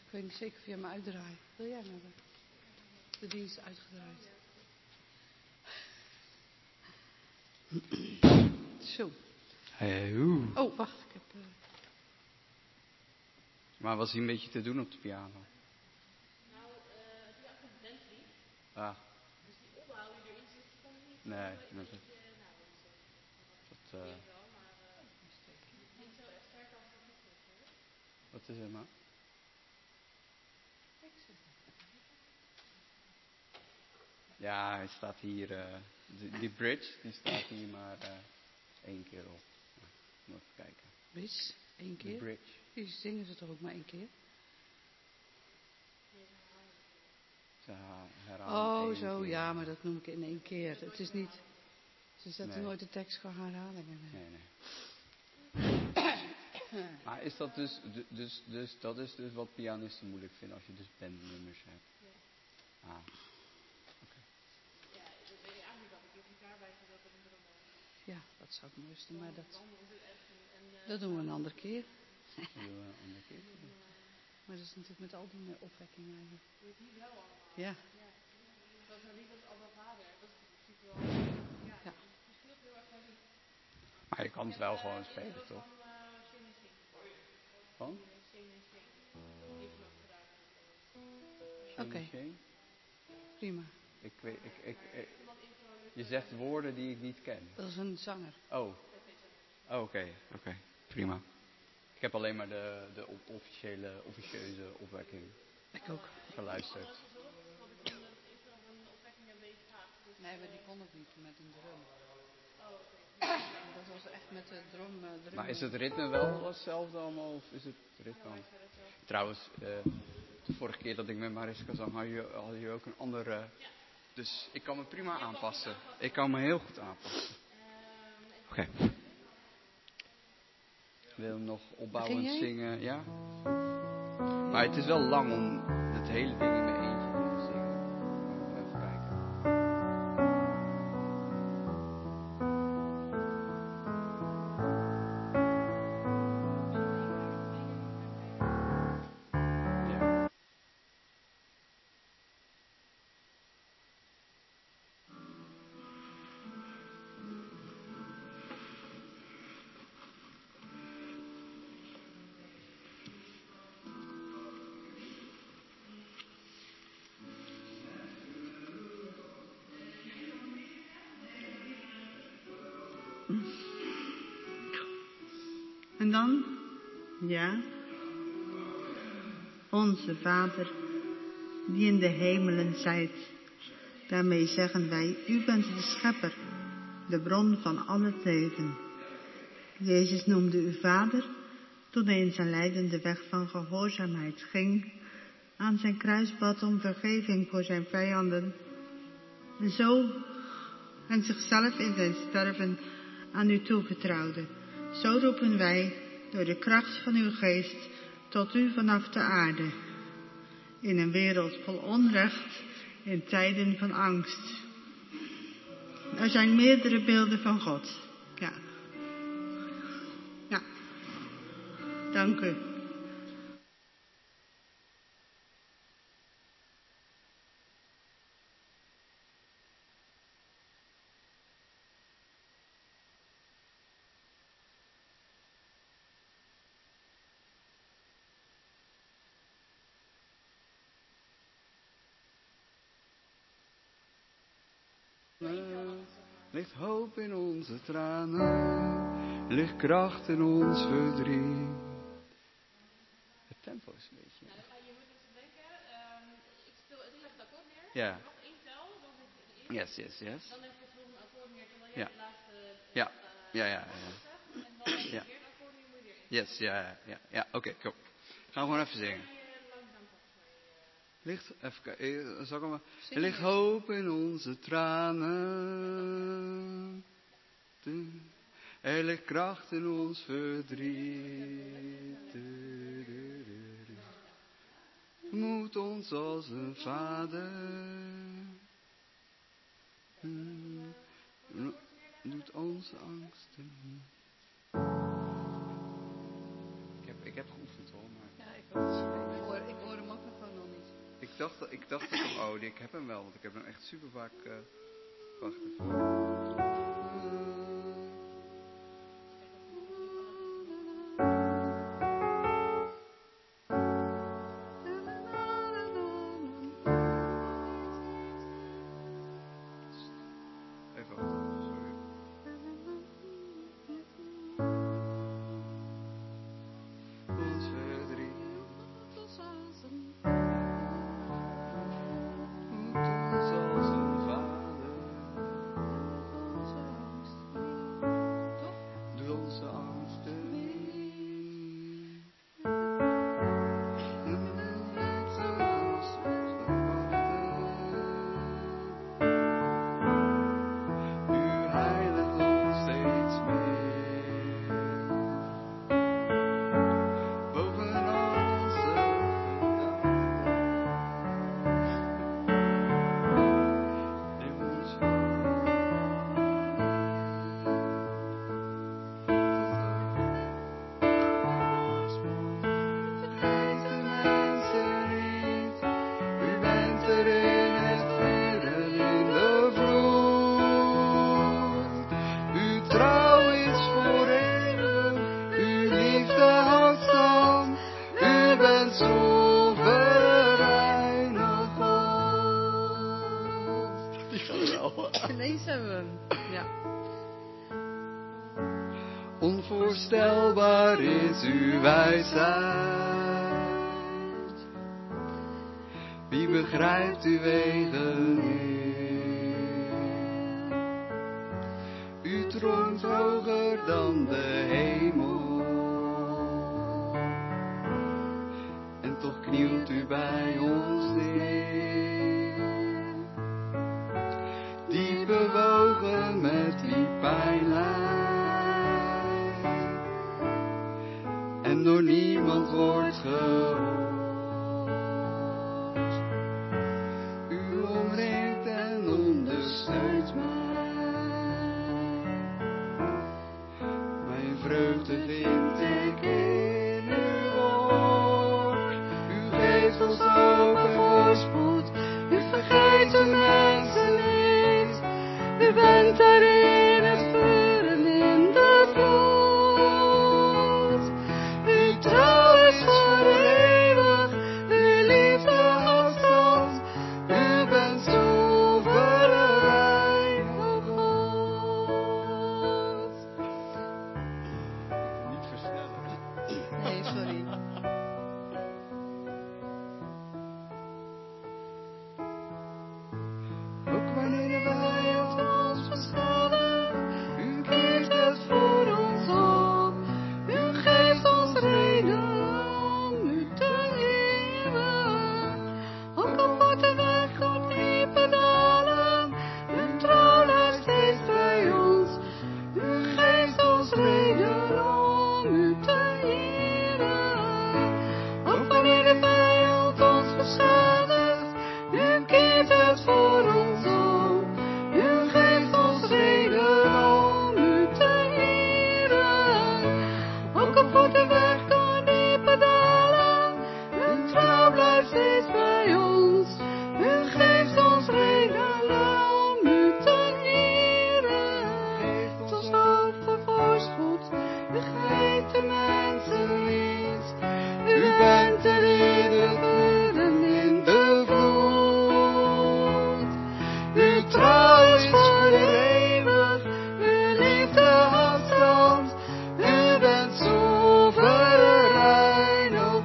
Ik weet niet zeker of jij me uitdraait. Wil jij me hebben? De dienst is uitgedraaid. Zo. Oh, wacht. Ik heb... Maar was hij een beetje te doen op de piano? Nou, die had een Bentley. Ah. Dus die opbouw die erin zit, die kan ik niet. Nee, dat wel, maar niet zo echt sterk als dat is. Wat is het nou? Ja, hij staat hier, die bridge, die staat hier maar 1 keer op. Even kijken. Bridge, 1 keer? De bridge. Die zingen ze toch ook maar 1 keer? Ze herhalen zo, keer. ja, maar dat noem ik in 1 keer. Het is niet, ze zetten nooit de tekst voor herhalingen. Nee. Maar is dat dus dat is dus wat pianisten moeilijk vinden als je dus bandnummers hebt? Ja. Ah. Ja, dat weet ik eigenlijk dat ik de gitaar bij gezet en de drummer. Ja, dat zou het mooiste, maar dat doen we een andere keer. Maar dat is natuurlijk met al die opwekkingen eigenlijk. Dat is niet wel allemaal. Ja. Dat is nou niet als Abba Vader. Dat is natuurlijk wel... Ja. Het verschilt heel erg van die... Maar je kan het wel gewoon spelen, toch? Van? Oké. Prima. Je zegt woorden die ik niet ken. Dat is een zanger. Oh, oké. Prima. Ik heb alleen maar de officieuze opwekking. Ik ook. Geluisterd. Nee, maar die kon het niet met een drum. Dat was echt met de drum. Maar is het ritme wel hetzelfde allemaal? Of is het ritme? Trouwens, de vorige keer dat ik met Mariska zang, had je ook een andere... Dus ik kan me prima aanpassen. Ik kan me heel goed aanpassen. Oké. Wil je hem nog opbouwend zingen? Ja? Maar het is wel lang om het hele ding in mijn eentje te zingen. Even kijken. En dan, ja, onze Vader, die in de hemelen zijt. Daarmee zeggen wij, u bent de schepper, de bron van al het leven. Jezus noemde u Vader toen hij in zijn lijdende weg van gehoorzaamheid ging, aan zijn kruisbad om vergeving voor zijn vijanden. En zichzelf in zijn sterven aan u toevertrouwde. Zo roepen wij door de kracht van uw geest tot u vanaf de aarde. In een wereld vol onrecht, in tijden van angst. Er zijn meerdere beelden van God. Ja. Dank u. Ligt hoop in onze tranen, ligt kracht in ons verdriet. Het tempo is een beetje... Nou, je moet dus denken, ik leg het akkoord neer. Ja. Nog 1 tel, dan zit het eerst. Yes. Dan leg je het volgende akkoord neer, terwijl jij Ja. de laatste... Ja. En dan leg je het weer akkoord neer, moet je weer in. Yes, ja. Oké, kom. Gaan we gewoon even zingen. Langzaam volgens mij. Ligt, even kijken, zal ik hem... Er ligt hoop in onze tranen. Er ligt kracht in ons verdriet. Moet ons als een vader. Doet onze angsten niet. Ik heb geoefend hoor, maar... Ja, ik hoor hem ik dacht ook, ik heb hem wel, want ik heb hem echt super vaak. Wacht even. Even wachten, sorry. Ons verdriet. Ons als een vader. Doe onze angsten niet. U heiligt ons steeds meer. Bovenal onze gedachten. Neem ons vergeet de mensen niet. U bent er in het vuur en in de vloed. Uw trouw is voor eeuwig, uw liefde houdt stand. U bent soeverein, o God. Die gaat wel. Ineens hebben we hem. Ja. Onvoorstelbaar is uw wijsheid. Wie begrijpt uw wegen niet? U troont hoger dan de hemel. En toch knielt u bij ons neer. Diep bewogen met wie pijn lijdt. En door niemand wordt gehoord. U omringt en ondersteunt mij. Mijn vreugde vind ik in uw woord. U geeft ons hoop en voorspoed. U vergeet de mensen niet. U bent er in het vuur en in de vloed. Uw trouw is voor eeuwig, uw liefde houdt stand. U bent soeverein, o God. Niet versnellen. Nee, sorry. Ook wanneer de vijand ons beschadigt, u keert het voor ons op. U geeft ons reden om u te eeuwen. Ook al wordt de weg door diepe dalen, uw trouw blijft steeds bij ons. U geeft ons reden om u te eren. Ook wanneer de vijand ons beschadigt, u keert het voor ons op. U geeft ons reden om u te eren. Ook al wordt de weg door diepe dalen, uw trouw blijft steeds bij ons. U geeft ons reden om u te eren. Geeft ons hoop voor voorspoed. U geeft de mensen niet. U bent er in het vuur en in de vloed. Uw trouw is voor eeuwig, uw liefde houdt stand. U bent soeverein, o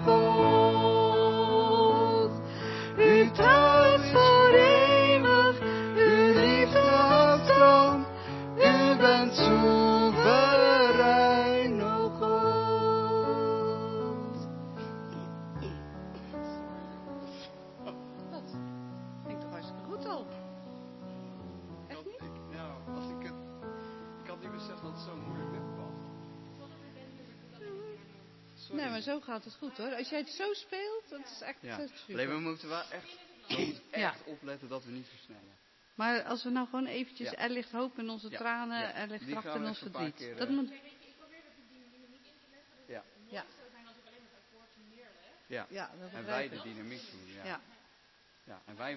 God. Uw trouw is voor eeuwig, uw liefde houdt stand. U bent soeverein, o God. Dat klinkt toch hartstikke goed al. Echt niet? Ik had niet beseft dat het zo moeilijk net was. Sorry. Nee, maar zo gaat het goed hoor. Als jij het zo speelt, dat is echt Ja. super. Alleen we moeten wel echt, Ja. opletten dat we niet versnellen. Maar als we nou gewoon eventjes, Ja. er ligt hoop in onze Ja. tranen, Ja. er ligt Die kracht gaan in we ons even een paar verdriet. keer, Dat moet... Ja. Ja. Ja. Ja, dat En begrijp wij ik. de dynamiek doen. Ja. Ja. Ja, en wij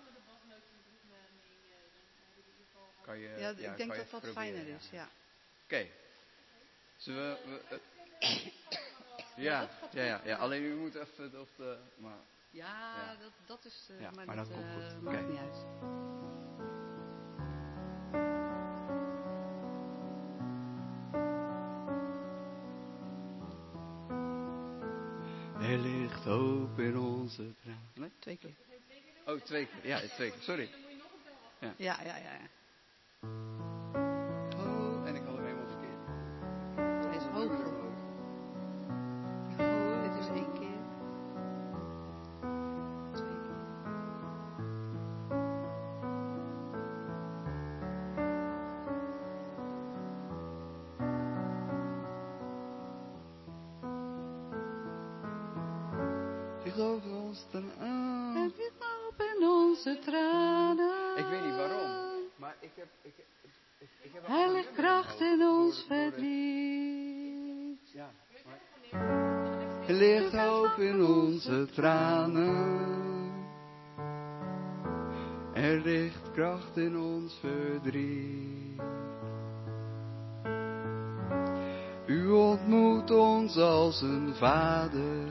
kan je, Ja, ik denk kan je dat dat proberen, fijner is, ja. Oké. Zullen ja, alleen u moet even op de... Maar, ja. Dat is... ja, maar dat komt goed. maakt Oké. niet uit. Er ligt hoop in onze tranen. Nee? 2 keer. Oh, 2 keer. Ja, 2 keer. Sorry. Ja. Oh, en ik had hem helemaal verkeerd. Hij is hoog. Oh, dit is 1 keer. 2 keer. Ik geloof ons dan aan. Er ligt hoop in onze tranen. Ik weet niet waarom, maar ik heb Er ligt kracht in ons verdriet. Ja, maar... Er ligt hoop in onze tranen. Er ligt kracht in ons verdriet. U ontmoet ons als een vader.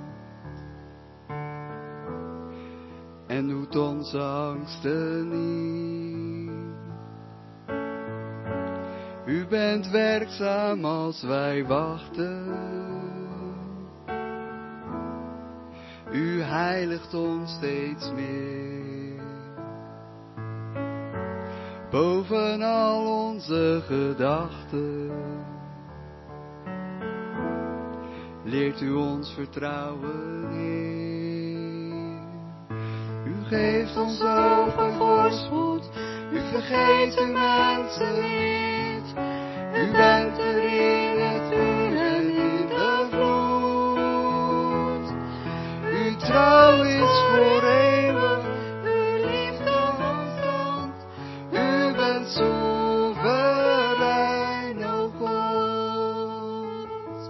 En doet onze angsten niet. U bent werkzaam als wij wachten. U heiligt ons steeds meer. Boven al onze gedachten. Leert u ons vertrouwen in. U geeft ons zoveel voorspoed. U vergeet de mensen niet. U bent er in het vuur en in de vloed. Uw trouw is voor eeuwig. Uw liefde constant. U bent soeverein, o God.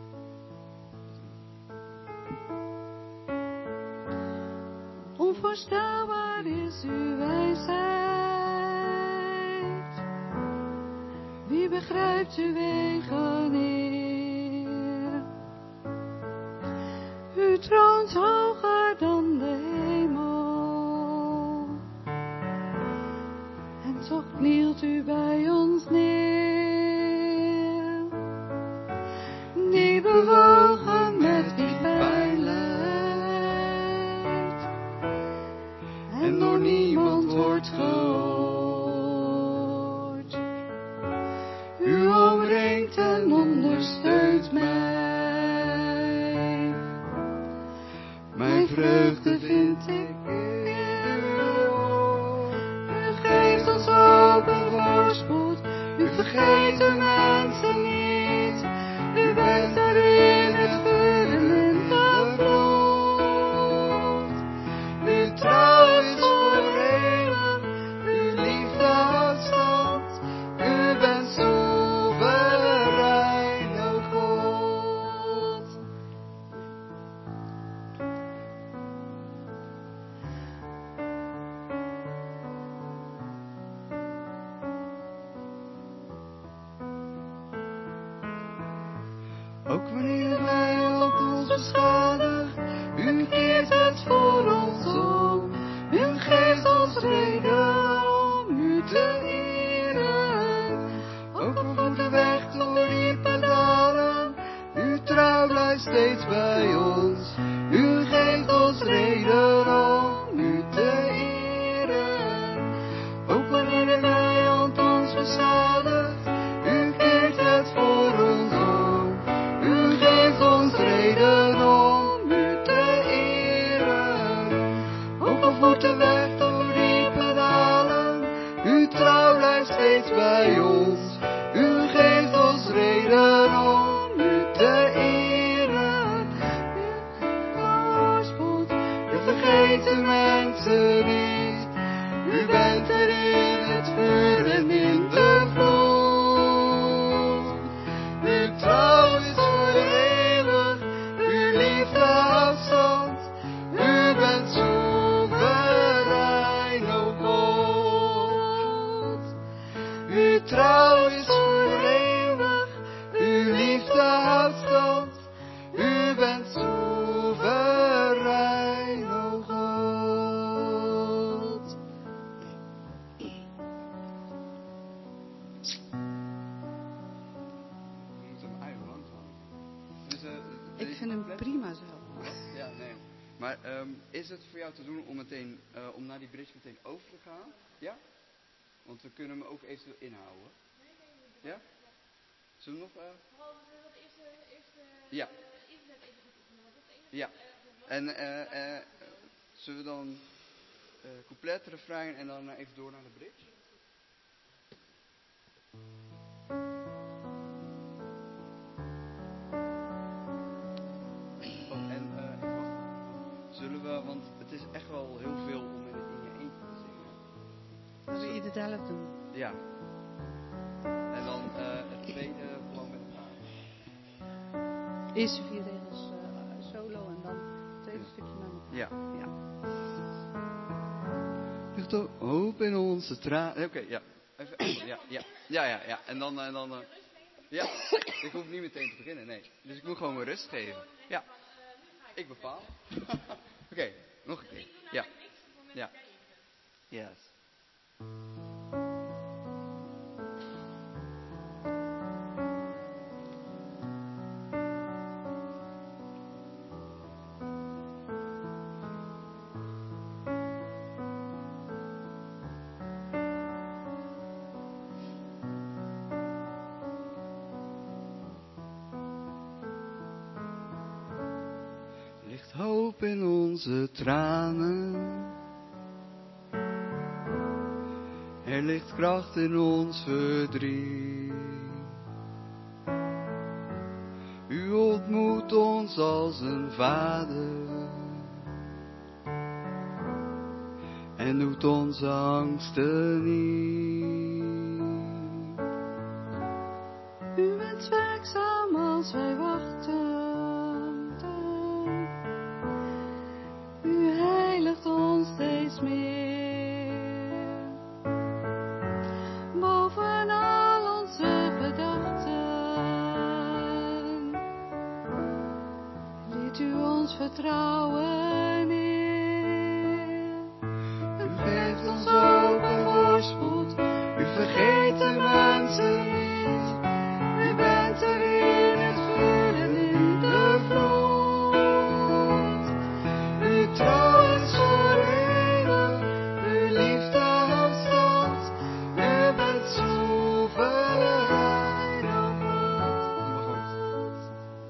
Onvoorstelbaar is uw wijsheid. Wie begrijpt uw wegen, Heer? U troont hoger dan de hemel. En toch knielt u bij ons neer. Die bewogen met die pijnlijdt. En door niemand wordt gehoord. U omringt en ondersteunt mij. Mijn vreugde vind ik in uw woord. U geeft ons hoop en voorspoed. U vergeet de mensen niet. U bent er in het vuur en in de vloed. Uw trouw is voor eeuwig. Uw liefde houdt stand. U bent soeverein, o God. Ook wanneer de vijand ons beschadigt, u keert het voor ons om. U geeft ons reden om u te eren. Ook al voert de weg door diepe dalen, uw trouw blijft steeds bij ons. U geeft ons reden om u te eren. Ook wanneer de vijand ons beschadigt, u keert het voor ons om. U geeft ons reden om u te eren. Ook al voert de weg door diepe dalen, uw trouw blijft steeds bij ons. U geeft ons reden om u te eren. Voorspoed. U vergeet de mensen niet. U bent er in het vuur en in de vloed. Uw trouw is voor eeuwig. Uw liefde houdt stand. U bent soeverein. Maar is het voor jou te doen om meteen, om naar die bridge meteen over te gaan? Ja? Want we kunnen hem ook eventueel inhouden. Ja? Zullen we nog... Vooral de eerste Ja. internet even goed oefenen, want dat is het enige Ja. wat erg nog En zullen we dan couplet, refrein en dan even door naar de bridge? Oh, en even wachten. Zullen we, want het is echt wel heel veel om in je eentje te zingen. Zullen we ieder zelf doen? Ja. En dan het tweede gewoon met elkaar. Eerste 4 regels solo en dan het tweede stukje met elkaar. Ja. Ja. Ligt hoop in onze tranen. Oké, ja. Even, ja. En dan, ja. Ik hoef niet meteen te beginnen, nee. Dus ik moet gewoon mijn rust geven. Ja. Ik bepaal. Oké, nog een keer. Ja. Ja. Yes. Ligt hoop in onze tranen. Er ligt kracht in ons verdriet. U ontmoet ons als een vader en doet onze angsten niet. U bent werkzaam als wij wachten. U heiligt ons steeds meer. Boven al onze gedachten. Liet u ons vertrouwen in. U geeft ons ook een voorspoed. U vergeet de mensen niet. U bent er in het vuur en in de vloed. Uw trouw is voor eeuwig. Uw liefde houdt stand. U bent soeverein, o God.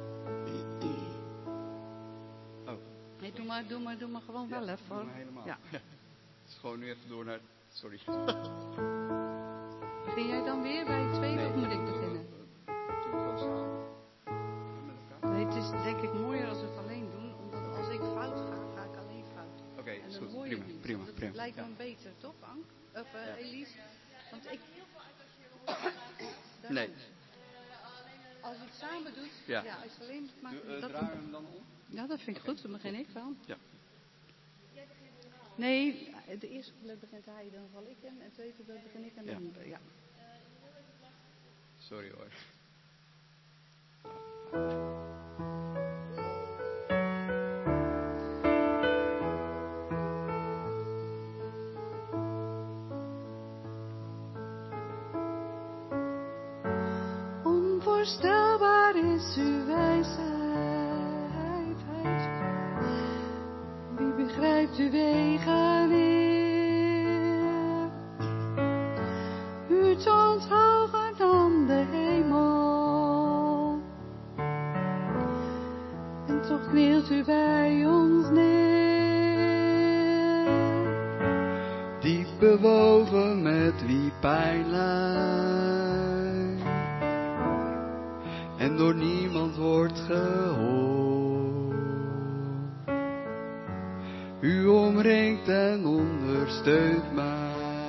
Oh, Nee, doe maar gewoon wel even hoor. helemaal. Ja. Het is gewoon nu even door naar... Sorry. Begin jij dan weer bij het tweede of moet ik beginnen? Doen we gewoon samen. Met elkaar. Nee, het is denk ik mooier als we het alleen doen, omdat als ik fout ga, ga ik alleen fout. Oké, En is dan goed. hoor je niet. Prima. Dat lijkt me beter, toch Ank? Of Ja. Elise? Want ik... Nee. Als je het samen doet, Ja. als je het alleen maakt... dat... Draai hem dan om? Ja, dat vind ik goed, dan begin ik wel. Ja. Nee, de eerste couplet begint hij, dan val ik in. En het tweede couplet begin ik en dan... Ja. Sorry hoor. Onvoorstelbaar is uw wijsheid. Wie begrijpt uw wegen weer? U toont hoger dan de hemel. En toch knielt u bij ons neer. Diep bewogen met wie pijn lijdt. En door niemand wordt gehoord. U omringt en ondersteunt mij.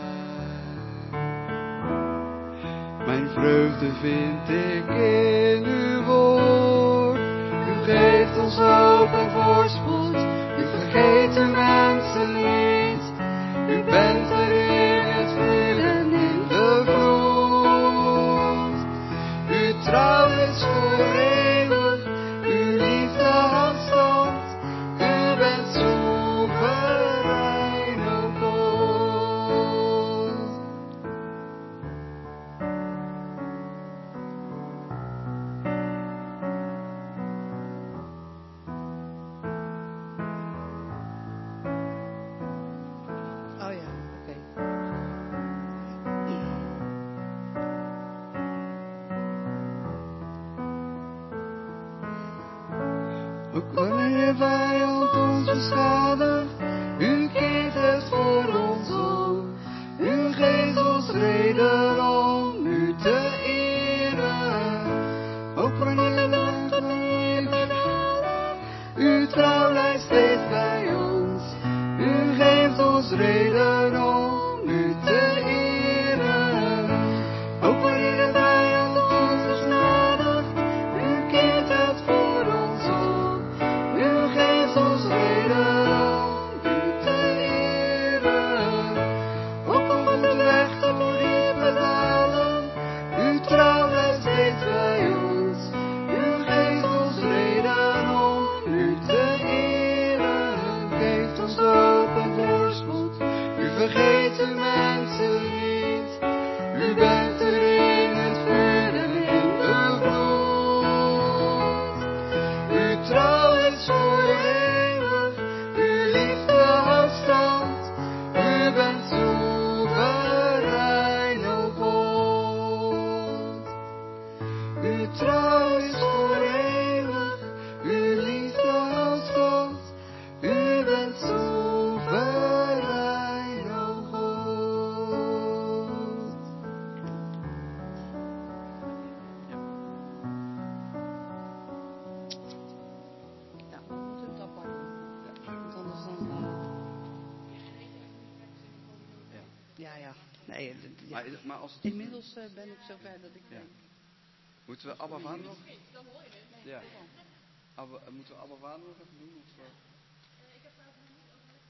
Mijn vreugde vind ik in uw woord. U geeft ons hoop en voorspoed. U vergeet de mensen niet. U bent er in het vuur en in de vloed. Uw trouw is voor eeuwig. Uw liefde houdt stand. U bent soeverein, o God. Ook wanneer de vijand ons beschadigt, u keert het voor ons om. U geeft ons reden om u te eren. Ook wanneer de dagen even dalen, uw trouw blijft steeds bij ons. U geeft ons reden om u te eren. Ook wanneer de vijand ons beschadigt, u keert het voor ons om. U geeft ons reden om u te eren. Ook al moet de weg te diepe dalen, uw trouw blijft steeds bij ons. U geeft ons reden om u te eren. Geeft ons hoop en voorspoed, u vergeet uw mensen niet. U bent er in het vuur en in de vloed. Uw trouw is voor eeuwig, uw liefde houdt stand. U bent soeverein, o God. Uw trouw is voor eeuwig, uw liefde houdt stand. U bent soeverein, o God. Ja, we moeten het apart doen. Want anders dan... Ja. Nee, ja. Maar als het... Inmiddels ben ik zover dat ik Ja. denk... Moeten we Abba Vader nog? Dan hoor je het. Ja. Moeten we Abba Vader nog even doen? Of, Ik heb trouwens nog niet overlegd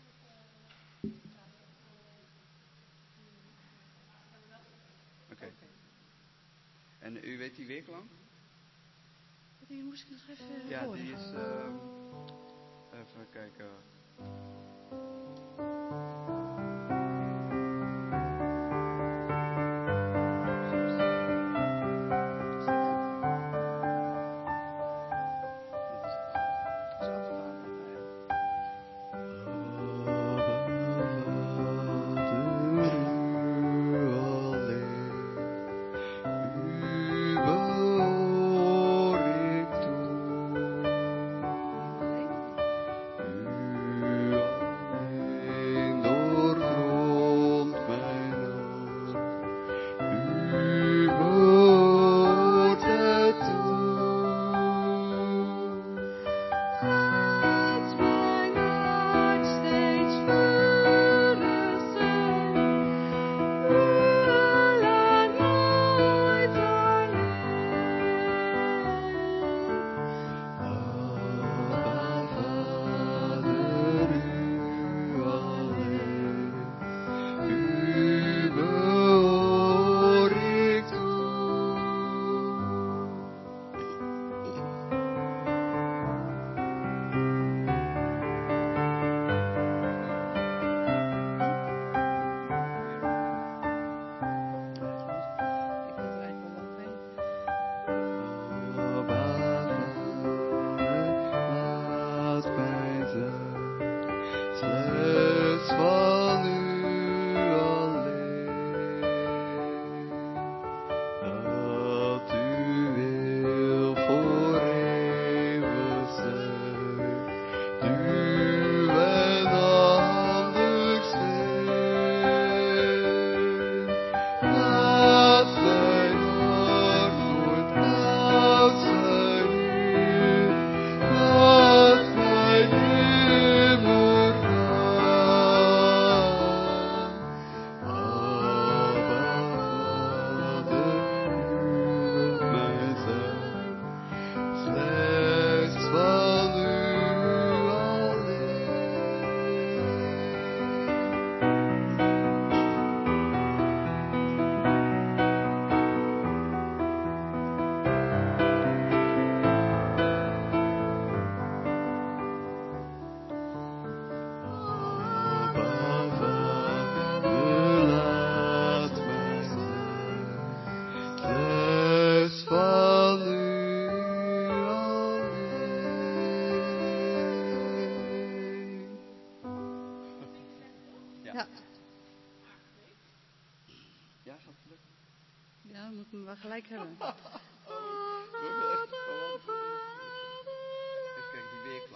met... Oké. En u weet die weerklank? Die moest ik nog even Ja, horen. die is... even kijken. Ja, dat moet me wel gelijk hebben. Even kijken, die weerklank.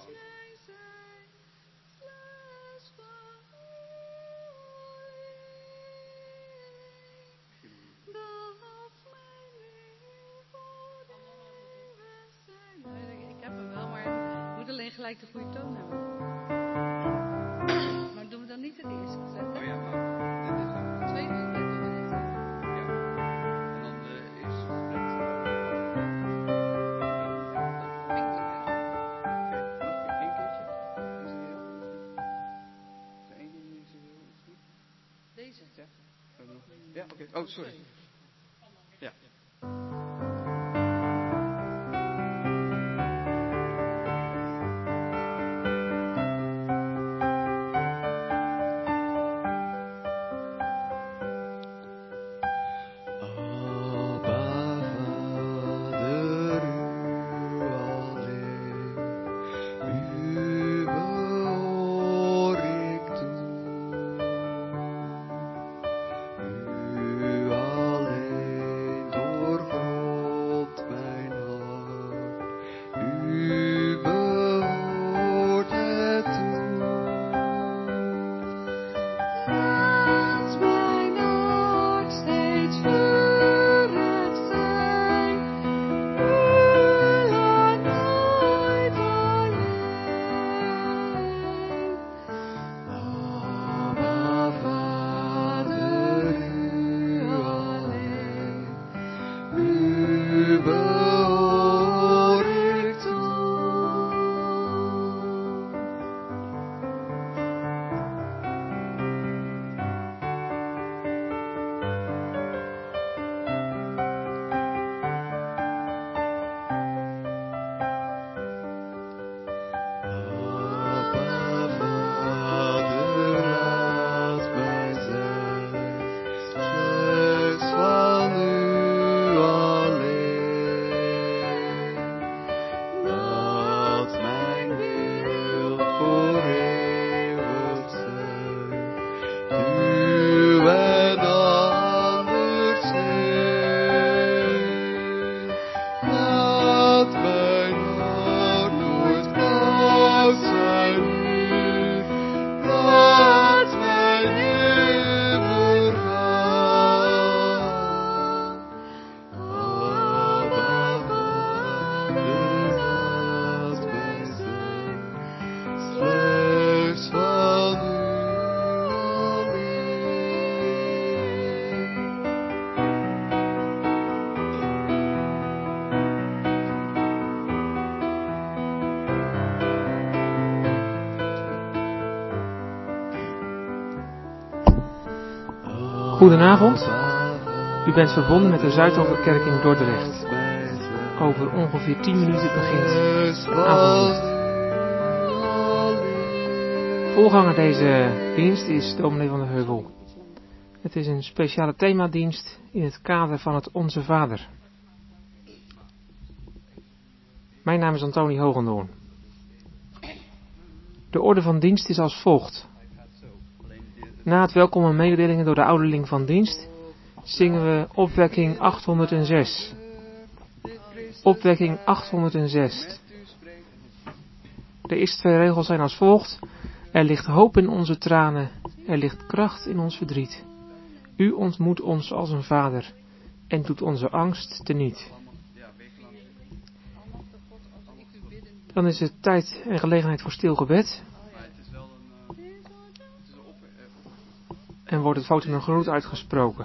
gelijk de goede toon hebben. Maar doen we dan niet het eerste gezet? Oh ja, maar dit is het. Het tweede couplet doen we dit. Ja. En dan de eerste couplet. Vind ik niet erg. Oké, nog één keertje. Is het heel? Is er één ding die is heel misschien? Deze. Ja, oké. Oh, sorry. Ja. Goedenavond. U bent verbonden met de Zuidoverkerk in Dordrecht. Over ongeveer 10 minuten begint de avonddienst. Voorganger deze dienst is dominee van der Heuvel. Het is een speciale themadienst in het kader van het Onze Vader. Mijn naam is Antonie Hogendoorn. De orde van dienst is als volgt. Na het welkom en mededelingen door de ouderling van dienst zingen we opwekking 806. Opwekking 806. De eerste 2 regels zijn als volgt. Er ligt hoop in onze tranen, er ligt kracht in ons verdriet. U ontmoet ons als een vader en doet onze angst teniet. Dan is het tijd en gelegenheid voor stil gebed. En wordt het votum en groet uitgesproken.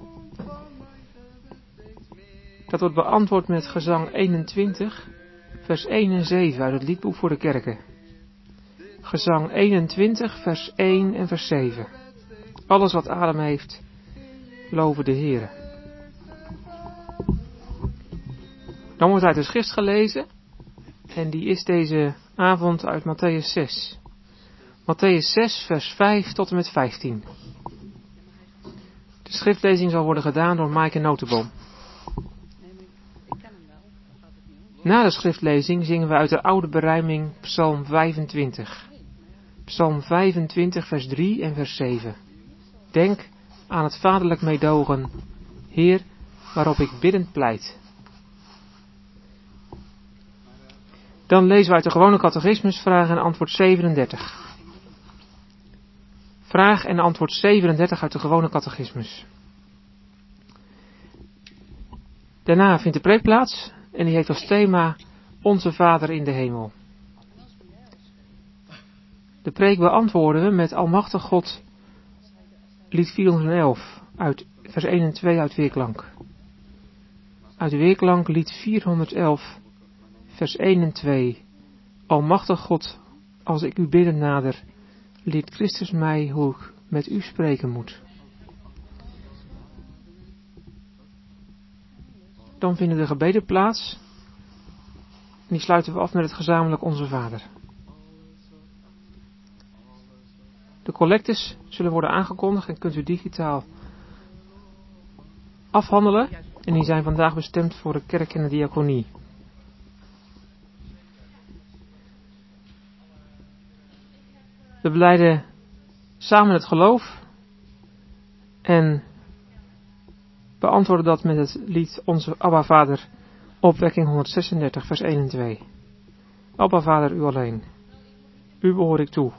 Dat wordt beantwoord met gezang 21, vers 1 en 7 uit het liedboek voor de kerken. Gezang 21, vers 1 en vers 7. Alles wat adem heeft, loven de Heere. Dan wordt uit de schrift gelezen. En die is deze avond uit Mattheüs 6. Mattheüs 6, vers 5 tot en met 15. De schriftlezing zal worden gedaan door Maaike Notenboom. Na de schriftlezing zingen we uit de oude berijming Psalm 25. Psalm 25, vers 3 en vers 7. Denk aan het vaderlijk meedogen, Heer, waarop ik biddend pleit. Dan lezen we uit de gewone catechismus vraag en antwoord 37. Vraag en antwoord 37 uit de gewone catechismus. Daarna vindt de preek plaats en die heeft als thema Onze Vader in de hemel. De preek beantwoorden we met Almachtig God, lied 411, uit vers 1 en 2 uit Weerklank. Uit Weerklank, lied 411, vers 1 en 2. Almachtig God, als ik u bidden nader, leert Christus mij hoe ik met u spreken moet. Dan vinden de gebeden plaats. Die sluiten we af met het gezamenlijk Onze Vader. De collectes zullen worden aangekondigd en kunt u digitaal afhandelen. En die zijn vandaag bestemd voor de kerk en de diaconie. We belijden samen het geloof en beantwoorden dat met het lied Onze Abba Vader, opwekking 136, vers 1 en 2. Abba Vader, u alleen. U behoor ik toe.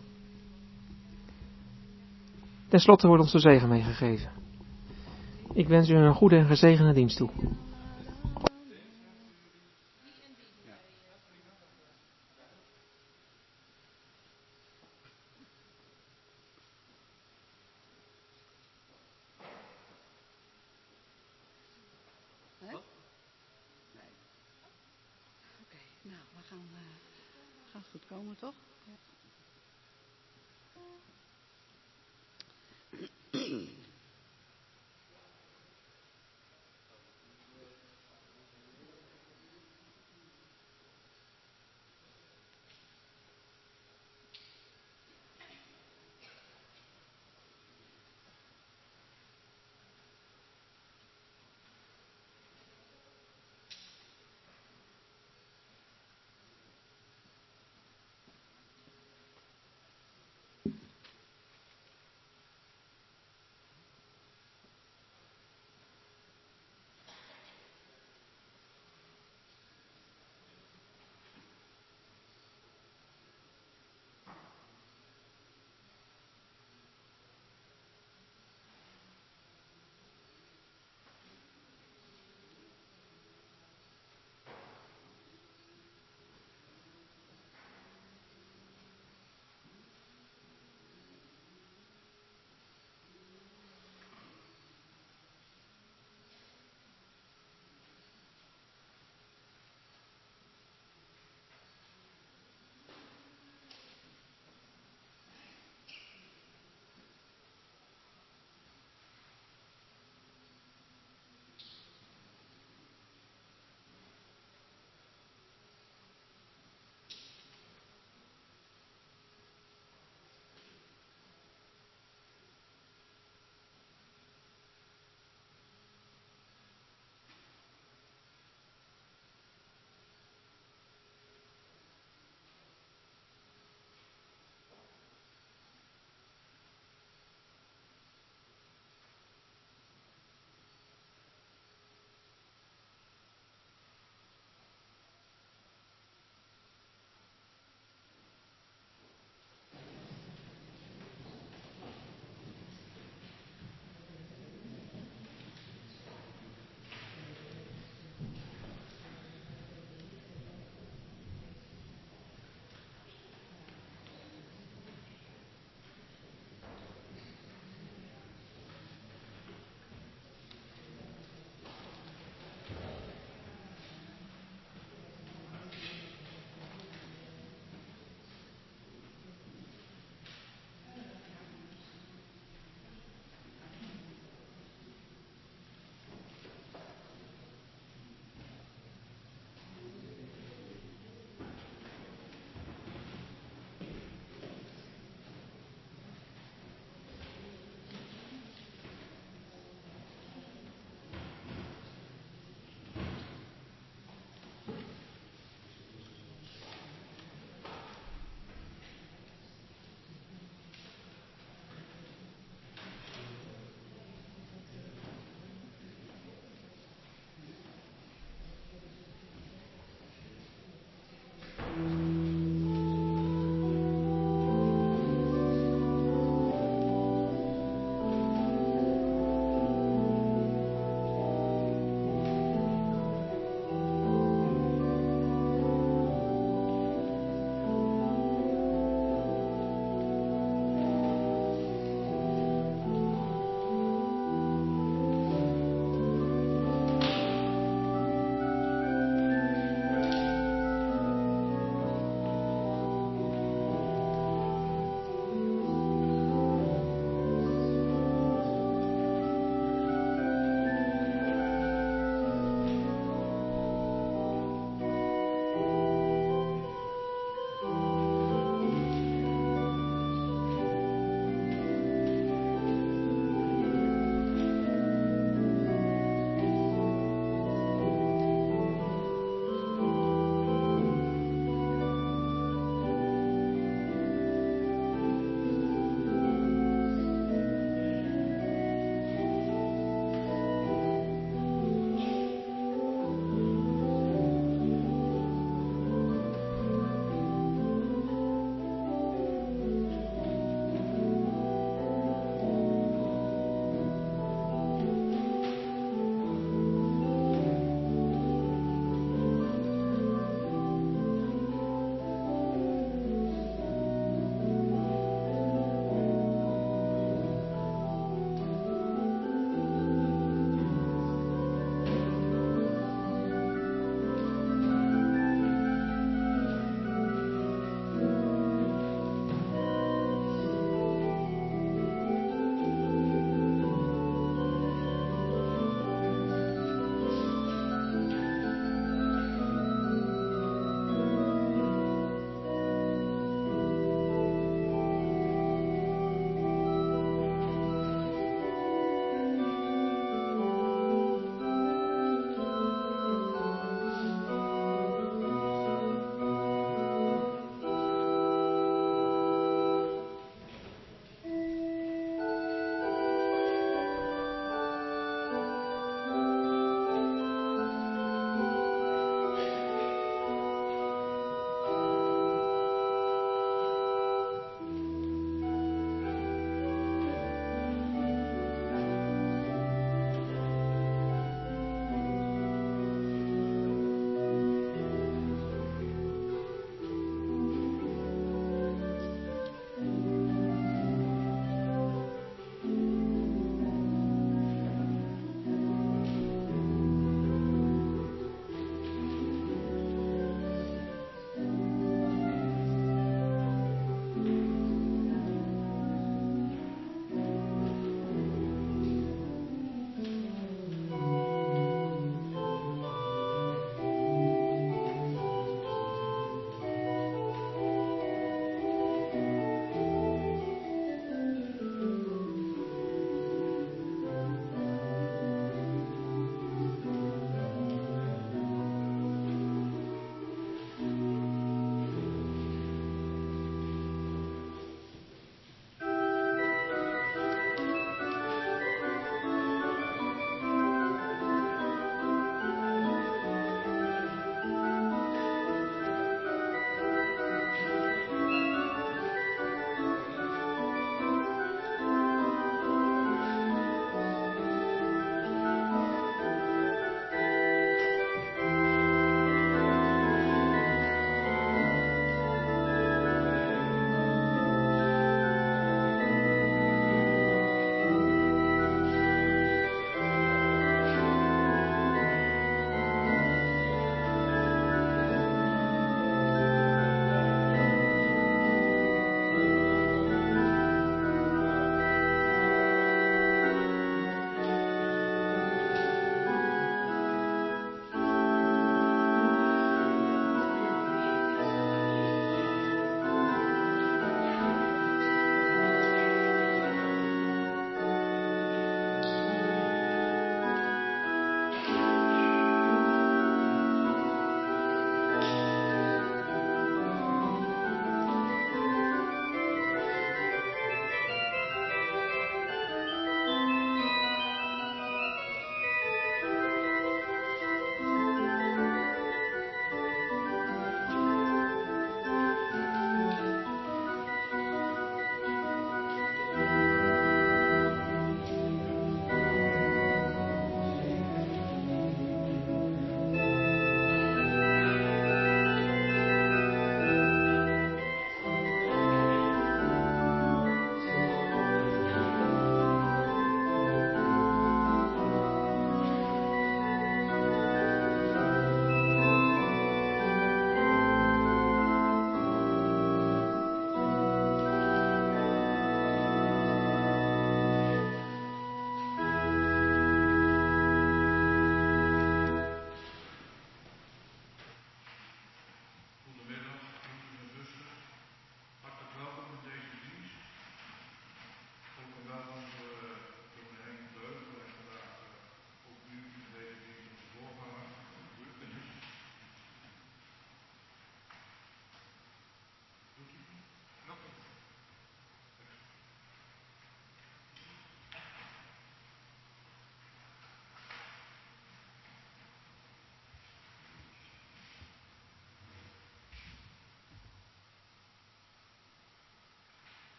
Ten slotte wordt ons de zegen meegegeven. Ik wens u een goede en gezegende dienst toe. Oké, nou, we gaan goed komen, toch? Ja.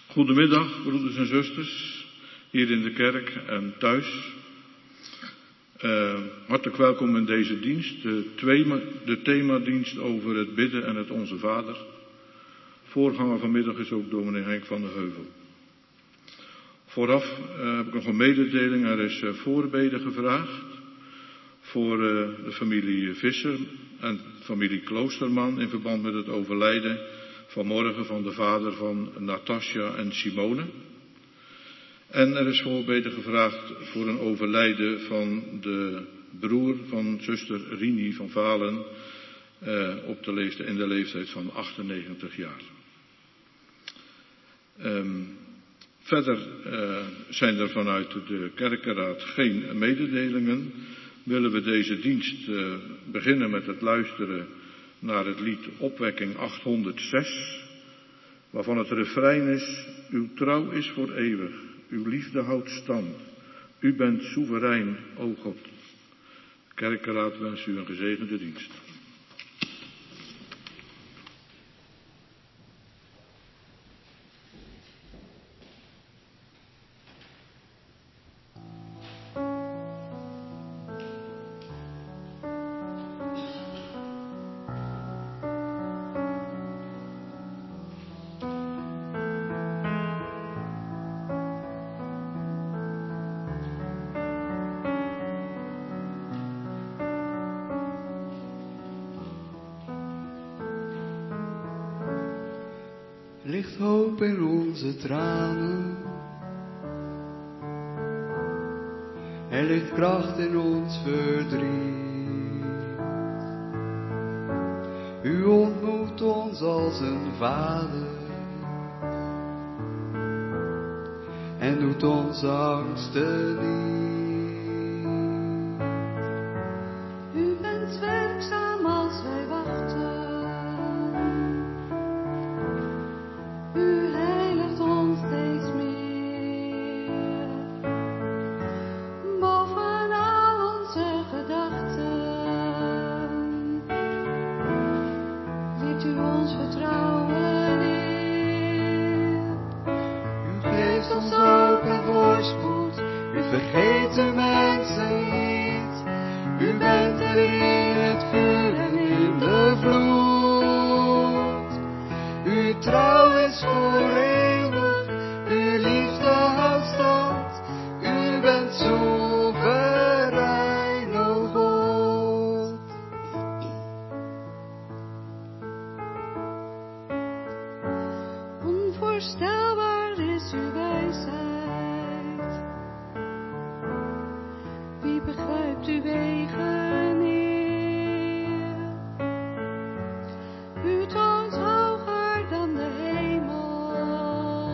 Goedemiddag, broeders en zusters, hier in de kerk en thuis. Hartelijk welkom in deze dienst, de themadienst over het bidden en het Onze Vader. Voorganger vanmiddag is ook dominee Henk van der Heuvel. Vooraf heb ik nog een mededeling, er is voorbeden gevraagd voor de familie Visser en familie Kloosterman in verband met het overlijden vanmorgen van de vader van Natasja en Simone. En er is voorbeden gevraagd voor een overlijden van de broer van zuster Rini van Valen in de leeftijd van 98 jaar. Verder zijn er vanuit de kerkenraad geen mededelingen. Willen we deze dienst beginnen met het luisteren naar het lied Opwekking 806, waarvan het refrein is: uw trouw is voor eeuwig, uw liefde houdt stand, u bent soeverein, o God. Kerkenraad wens u een gezegende dienst. Ligt hoop in onze tranen, er ligt kracht in ons verdriet. U ontmoet ons als een vader en doet onze angsten niet. U bent werkzaam als wij wachten. Vergeet de mensen niet, u bent er in het vuur en in de vloed. Uw trouw is voor eeuwig, uw liefde houdt stand, u bent soeverein, o God. Onvoorstelbaar is uw wijsheid. Begrijpt uw wegen neer. U toont hoger dan de hemel.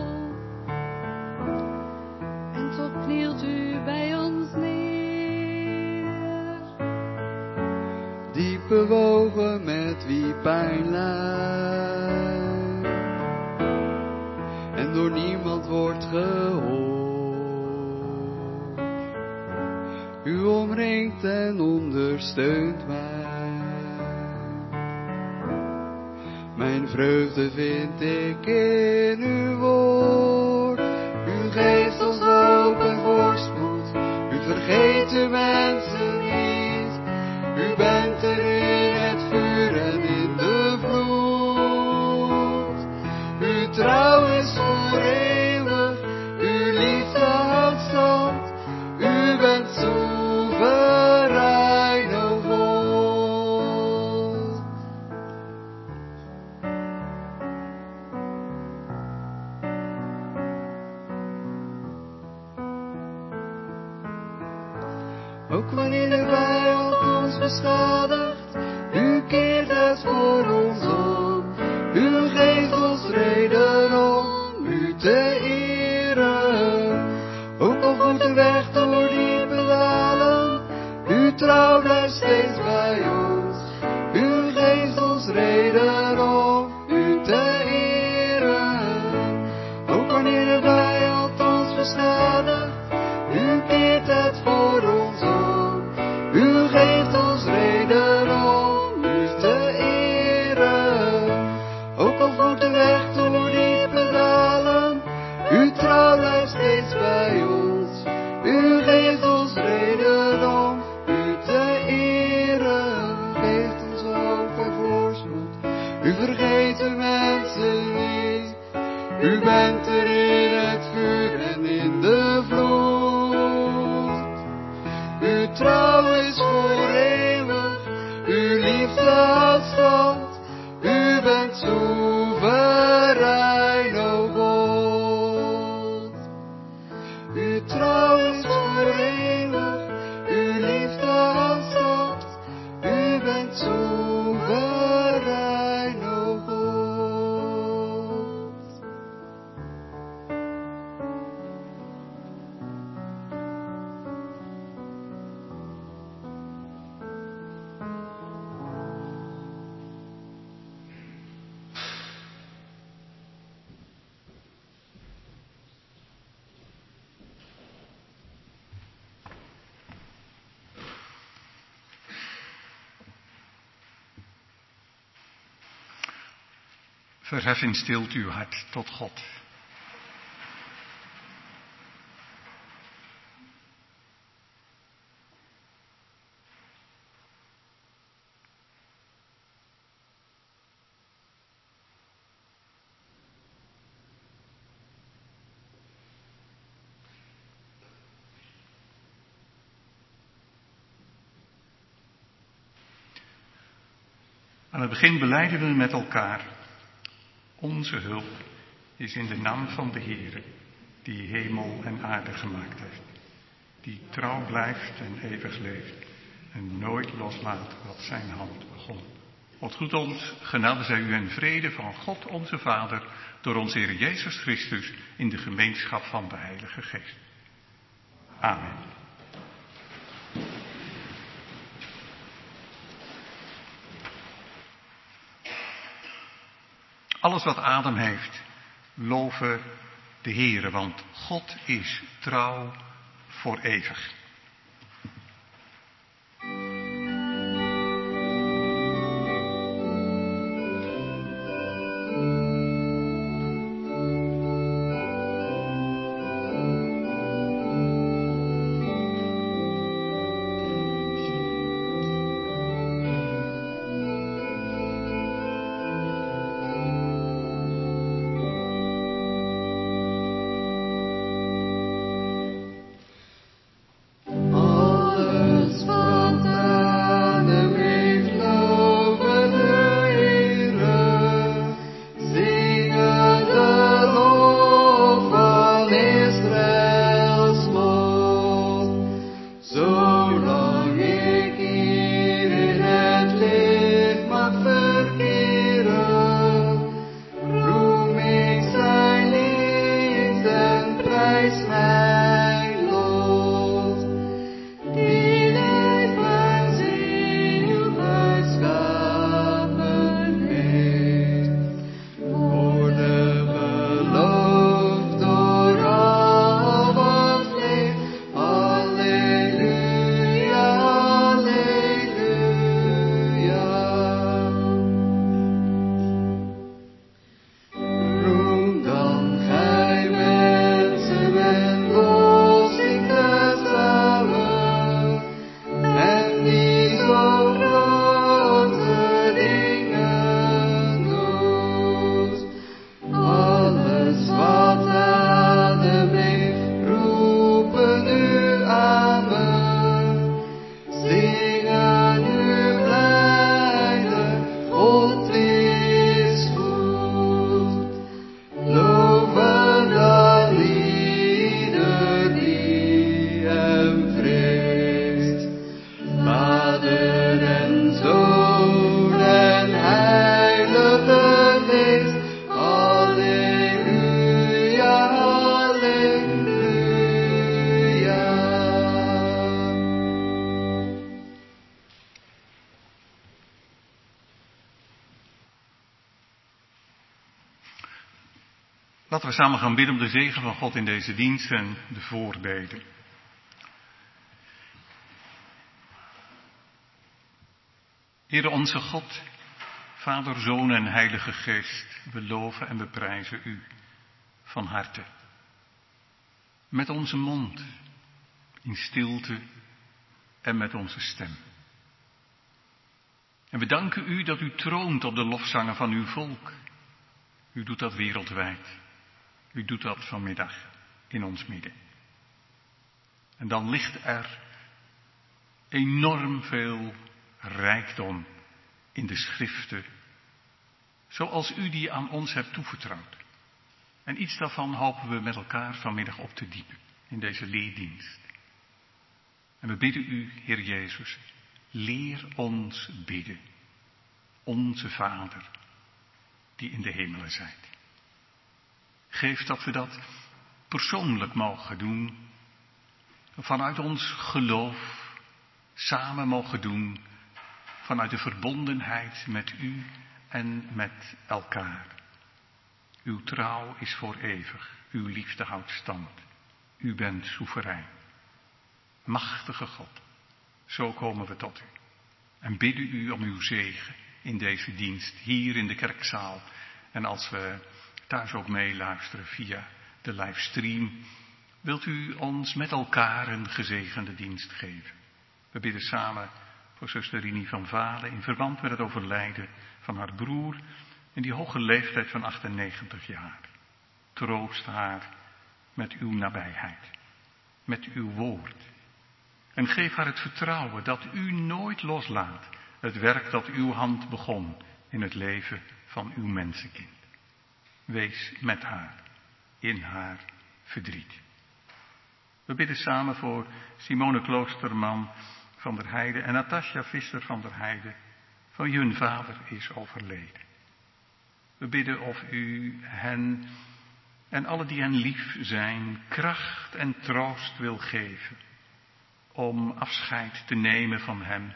En toch knielt u bij ons neer. Diep bewogen met wie pijn lijdt. En door niemand wordt gehoord. U omringt en ondersteunt mij. Mijn vreugde vind ik in uw woord. U geeft ons hoop en voorspoed. U vergeet uw mensen niet. U bent er in het vuur en in de vloed. Uw trouw is voor eeuwig. Uw liefde houdt stand. U bent soeverein, o God. Ook wanneer de vijand ons beschadigt, u keert het voor ons om. U geeft ons reden om u te eren. Ook al voert de weg door diepe dalen, uw trouw blijft steeds bij ons. U geeft ons reden om u te eren. Ook wanneer de vijand ons beschadigt, u keert het voor ons om. U geeft ons reden om u te eren. Ook al voert de weg door diepe dalen, U bent er in het vuur en in de vloed. Uw trouw is voor eeuwig, uw liefde houdt stand. U bent soeverein, o God. Uw trouw is voor eeuwig, uw liefde houdt stand. U bent soeverein, o God. Verhef in stilte uw hart tot God. Aan het begin belijden we met elkaar. Onze hulp is in de naam van de Heere, die hemel en aarde gemaakt heeft. Die trouw blijft en eeuwig leeft en nooit loslaat wat zijn hand begon. God groet ons, genade zij u en vrede van God onze Vader, door onze Heer Jezus Christus, in de gemeenschap van de Heilige Geest. Amen. Alles wat adem heeft, loven de Heere, want God is trouw voor eeuwig. Laten we samen gaan bidden om de zegen van God in deze dienst en de voorbeden. Heere onze God, Vader, Zoon en Heilige Geest, we loven en we prijzen u van harte. Met onze mond, in stilte en met onze stem. En we danken u dat u troont op de lofzangen van uw volk. U doet dat wereldwijd. U doet dat vanmiddag in ons midden. En dan ligt er enorm veel rijkdom in de schriften, zoals u die aan ons hebt toevertrouwd. En iets daarvan hopen we met elkaar vanmiddag op te diepen in deze leerdienst. En we bidden u, Heer Jezus, leer ons bidden. Onze Vader, die in de hemelen zijt. Geef dat we dat persoonlijk mogen doen, vanuit ons geloof samen mogen doen, vanuit de verbondenheid met u en met elkaar. Uw trouw is voor eeuwig, uw liefde houdt stand. U bent soeverein. Machtige God, zo komen we tot u en bidden u om uw zegen in deze dienst, hier in de kerkzaal. En als we thuis ook meeluisteren via de livestream, wilt u ons met elkaar een gezegende dienst geven. We bidden samen voor zuster Rini van Valen in verband met het overlijden van haar broer in die hoge leeftijd van 98 jaar. Troost haar met uw nabijheid, met uw woord. En geef haar het vertrouwen dat u nooit loslaat het werk dat uw hand begon in het leven van uw mensenkind. Wees met haar, in haar verdriet. We bidden samen voor Simone Kloosterman van der Heijden en Natasja Visser van der Heijden, van wie hun vader is overleden. We bidden of u hen en alle die hen lief zijn, kracht en troost wil geven om afscheid te nemen van hem,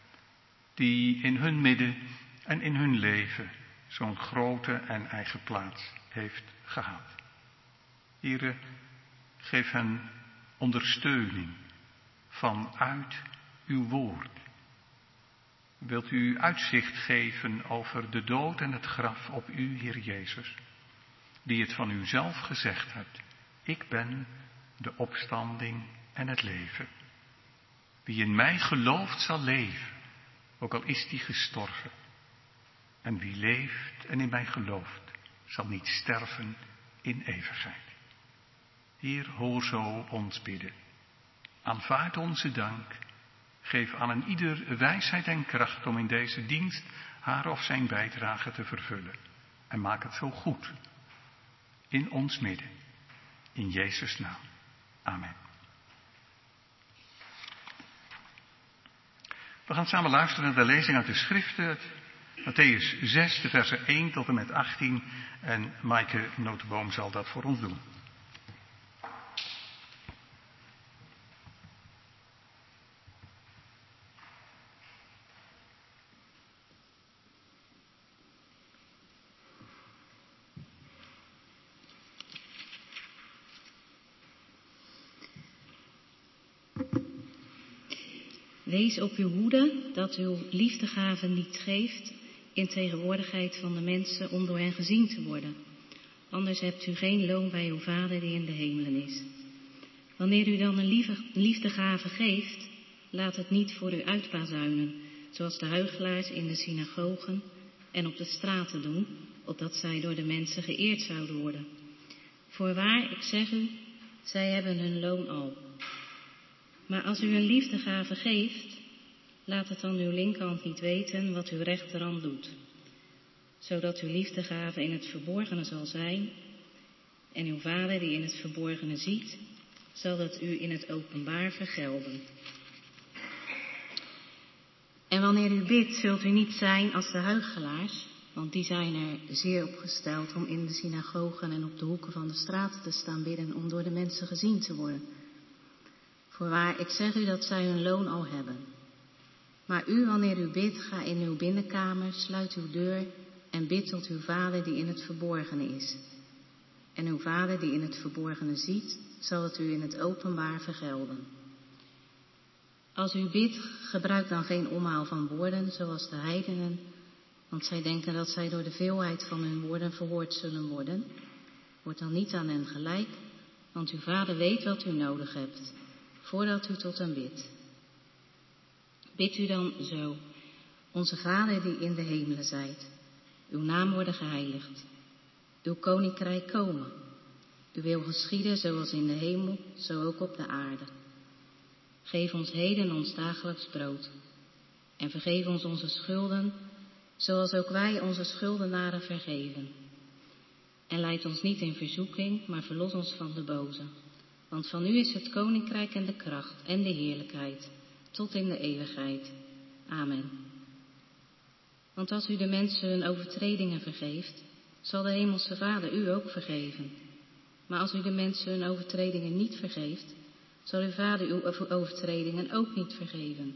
die in hun midden en in hun leven zo'n grote en eigen plaats heeft gehad. Here, geef hen ondersteuning vanuit uw woord. Wilt u uitzicht geven over de dood en het graf op u, Heer Jezus, die het van uzelf gezegd hebt: ik ben de opstanding en het leven. Wie in mij gelooft zal leven, ook al is die gestorven. En wie leeft en in mij gelooft, zal niet sterven in eeuwigheid. Heer, hoor zo ons bidden. Aanvaard onze dank. Geef aan een ieder wijsheid en kracht om in deze dienst haar of zijn bijdrage te vervullen. En maak het zo goed in ons midden. In Jezus' naam. Amen. We gaan samen luisteren naar de lezing uit de schriften. Mattheüs 6, de versen 1 tot en met 18. En Maaike Notenboom zal dat voor ons doen. Wees op uw hoede dat uw liefdegave niet geeft in tegenwoordigheid van de mensen om door hen gezien te worden. Anders hebt u geen loon bij uw Vader die in de hemelen is. Wanneer u dan een liefdegave geeft, laat het niet voor u uitbazuinen, zoals de huichelaars in de synagogen en op de straten doen, opdat zij door de mensen geëerd zouden worden. Voorwaar, ik zeg u, zij hebben hun loon al. Maar als u een liefdegave geeft, laat het dan uw linkerhand niet weten wat uw rechterhand doet, zodat uw liefdegave in het verborgene zal zijn, en uw Vader die in het verborgene ziet, zal het u in het openbaar vergelden. En wanneer u bidt, zult u niet zijn als de huichelaars, want die zijn er zeer op gesteld om in de synagogen en op de hoeken van de straten te staan bidden om door de mensen gezien te worden. Voorwaar, ik zeg u dat zij hun loon al hebben. Maar u, wanneer u bidt, ga in uw binnenkamer, sluit uw deur en bid tot uw Vader die in het verborgene is. En uw Vader die in het verborgene ziet, zal het u in het openbaar vergelden. Als u bidt, gebruik dan geen omhaal van woorden, zoals de heidenen, want zij denken dat zij door de veelheid van hun woorden verhoord zullen worden. Word dan niet aan hen gelijk, want uw Vader weet wat u nodig hebt, voordat u tot hem bidt. Bid u dan zo: Onze Vader die in de hemelen zijt, uw naam worden geheiligd, uw koninkrijk komen, Uw wil geschieden zoals in de hemel, zo ook op de aarde. Geef ons heden ons dagelijks brood. En vergeef ons onze schulden, zoals ook wij onze schuldenaren vergeven. En leid ons niet in verzoeking, maar verlos ons van de boze. Want van u is het koninkrijk en de kracht en de heerlijkheid, tot in de eeuwigheid. Amen. Want als u de mensen hun overtredingen vergeeft, zal de hemelse Vader u ook vergeven. Maar als u de mensen hun overtredingen niet vergeeft, zal uw Vader uw overtredingen ook niet vergeven.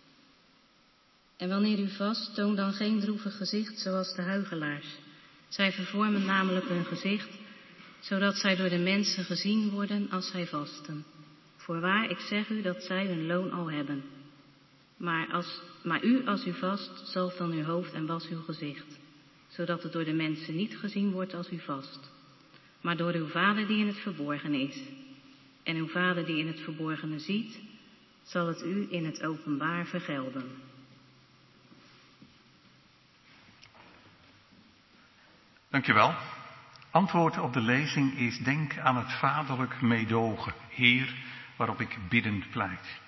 En wanneer u vast, toon dan geen droevig gezicht zoals de huichelaars. Zij vervormen namelijk hun gezicht, zodat zij door de mensen gezien worden als zij vasten. Voorwaar, ik zeg u dat zij hun loon al hebben. Maar u, als u vast, zalf dan uw hoofd en was uw gezicht, zodat het door de mensen niet gezien wordt als u vast, maar door uw Vader die in het verborgene is. En uw Vader die in het verborgene ziet, zal het u in het openbaar vergelden. Dankjewel. Antwoord op de lezing is: denk aan het vaderlijk meedogen, Heer, waarop ik biddend pleit.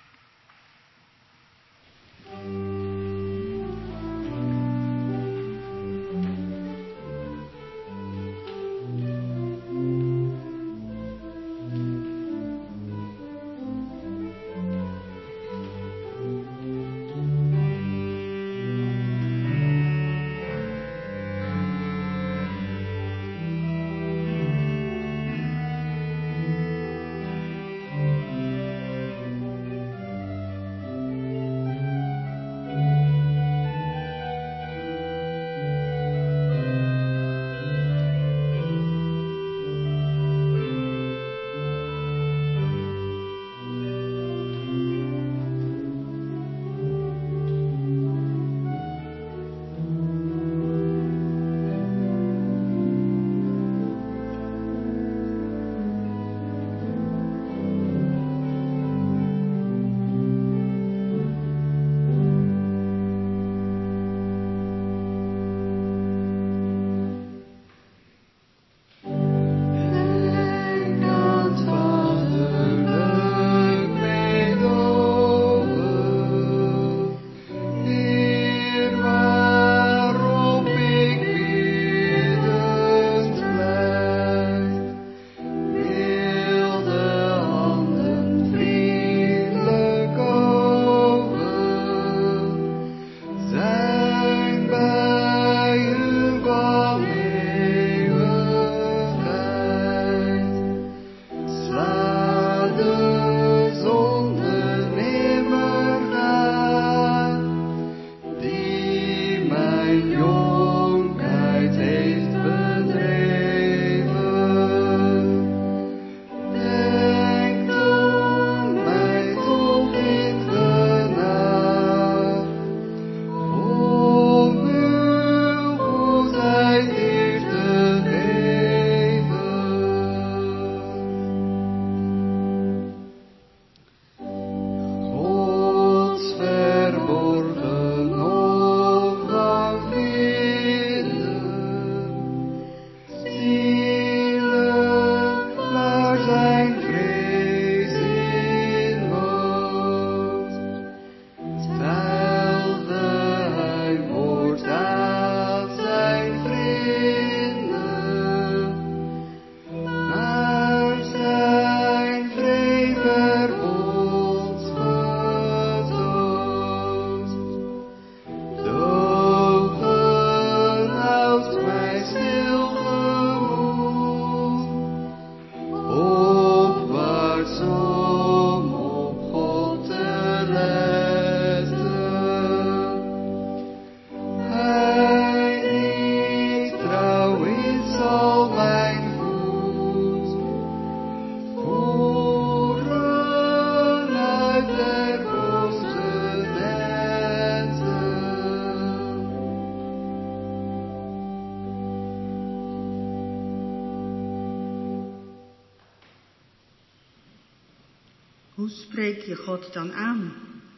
Hoe spreek je God dan aan?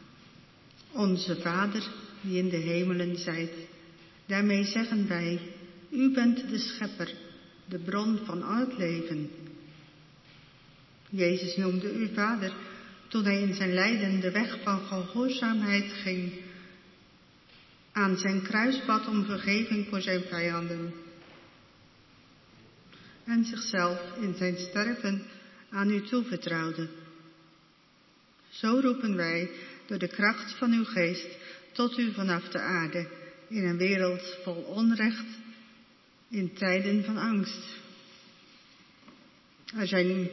Onze Vader, die in de hemelen zijt. Daarmee zeggen wij, u bent de schepper, de bron van al het leven. Jezus noemde u Vader toen hij in zijn lijden de weg van gehoorzaamheid ging, aan zijn kruis bad om vergeving voor zijn vijanden en zichzelf in zijn sterven aan u toevertrouwde. Zo roepen wij door de kracht van uw geest tot u vanaf de aarde, in een wereld vol onrecht, in tijden van angst. Er zijn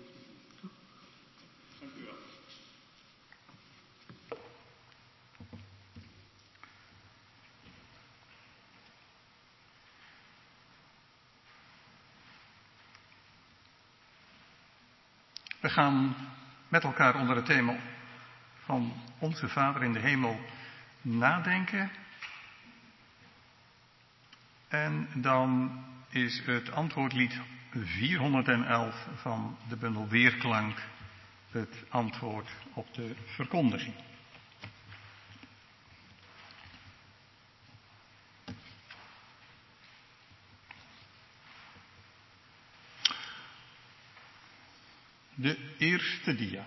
We gaan met elkaar onder het thema van Onze Vader in de Hemel nadenken. En dan is het antwoordlied 411 van de bundel Weerklank het antwoord op de verkondiging. De eerste dia.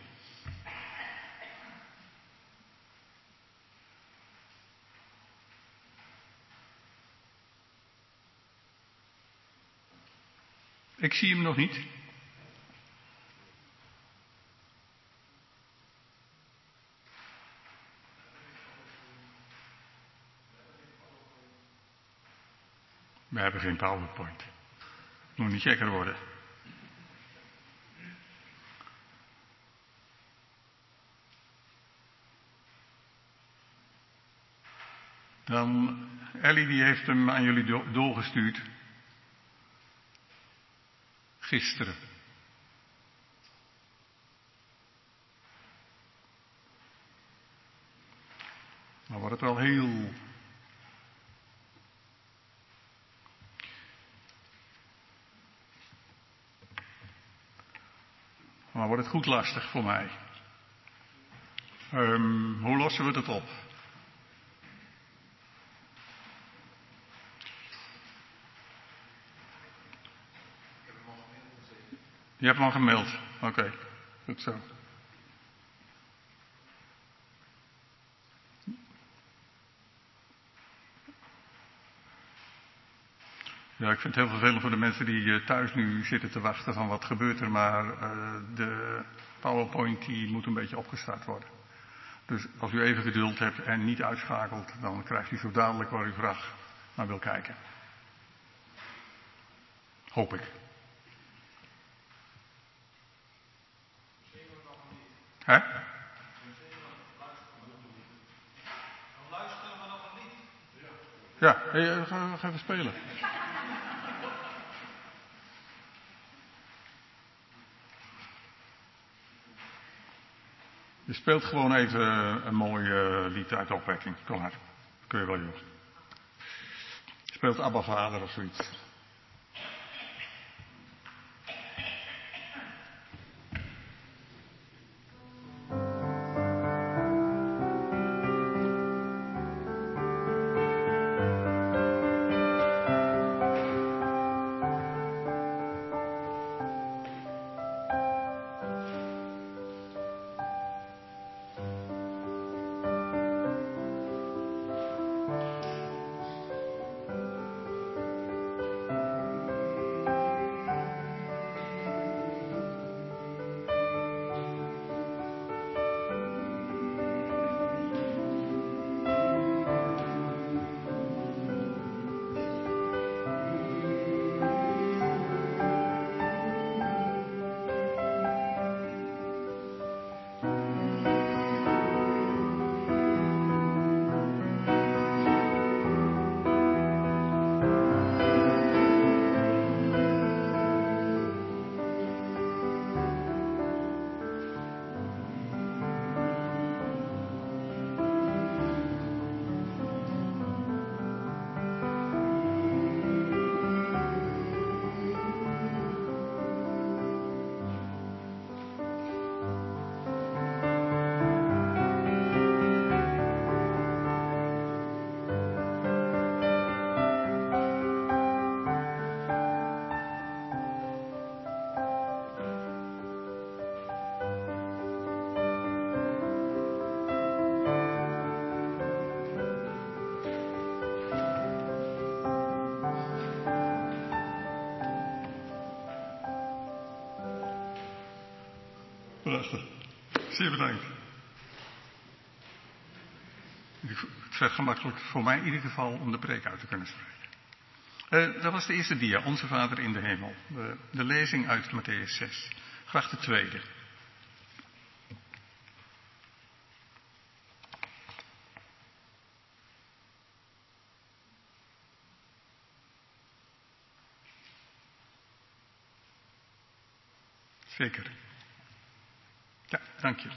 Ik zie hem nog niet. We hebben geen PowerPoint. Moet niet gekker worden. Dan, Ellie die heeft hem aan jullie doorgestuurd. Gisteren. Dan wordt het wel heel... Dan wordt het goed lastig voor mij. Hoe lossen we het op? Je hebt hem al gemaild. Oké, goed zo. Ja, ik vind het heel vervelend voor de mensen die thuis nu zitten te wachten van wat gebeurt er, maar de PowerPoint die moet een beetje opgestart worden. Dus als u even geduld hebt en niet uitschakelt, dan krijgt u zo dadelijk waar u graag naar wil kijken. Hoop ik. Hè? Ja, ga even spelen. Je speelt gewoon even een mooi lied uit de opwekking. Klaar. Kun je wel, joh. Je speelt Abba Vader of zoiets. Prachtig. Zeer bedankt. Het werd gemakkelijk voor mij in ieder geval om de preek uit te kunnen spreken. Dat was de eerste dia, Onze Vader in de hemel. De lezing uit Mattheüs 6. Graag de tweede. Zeker. Ja, dank je.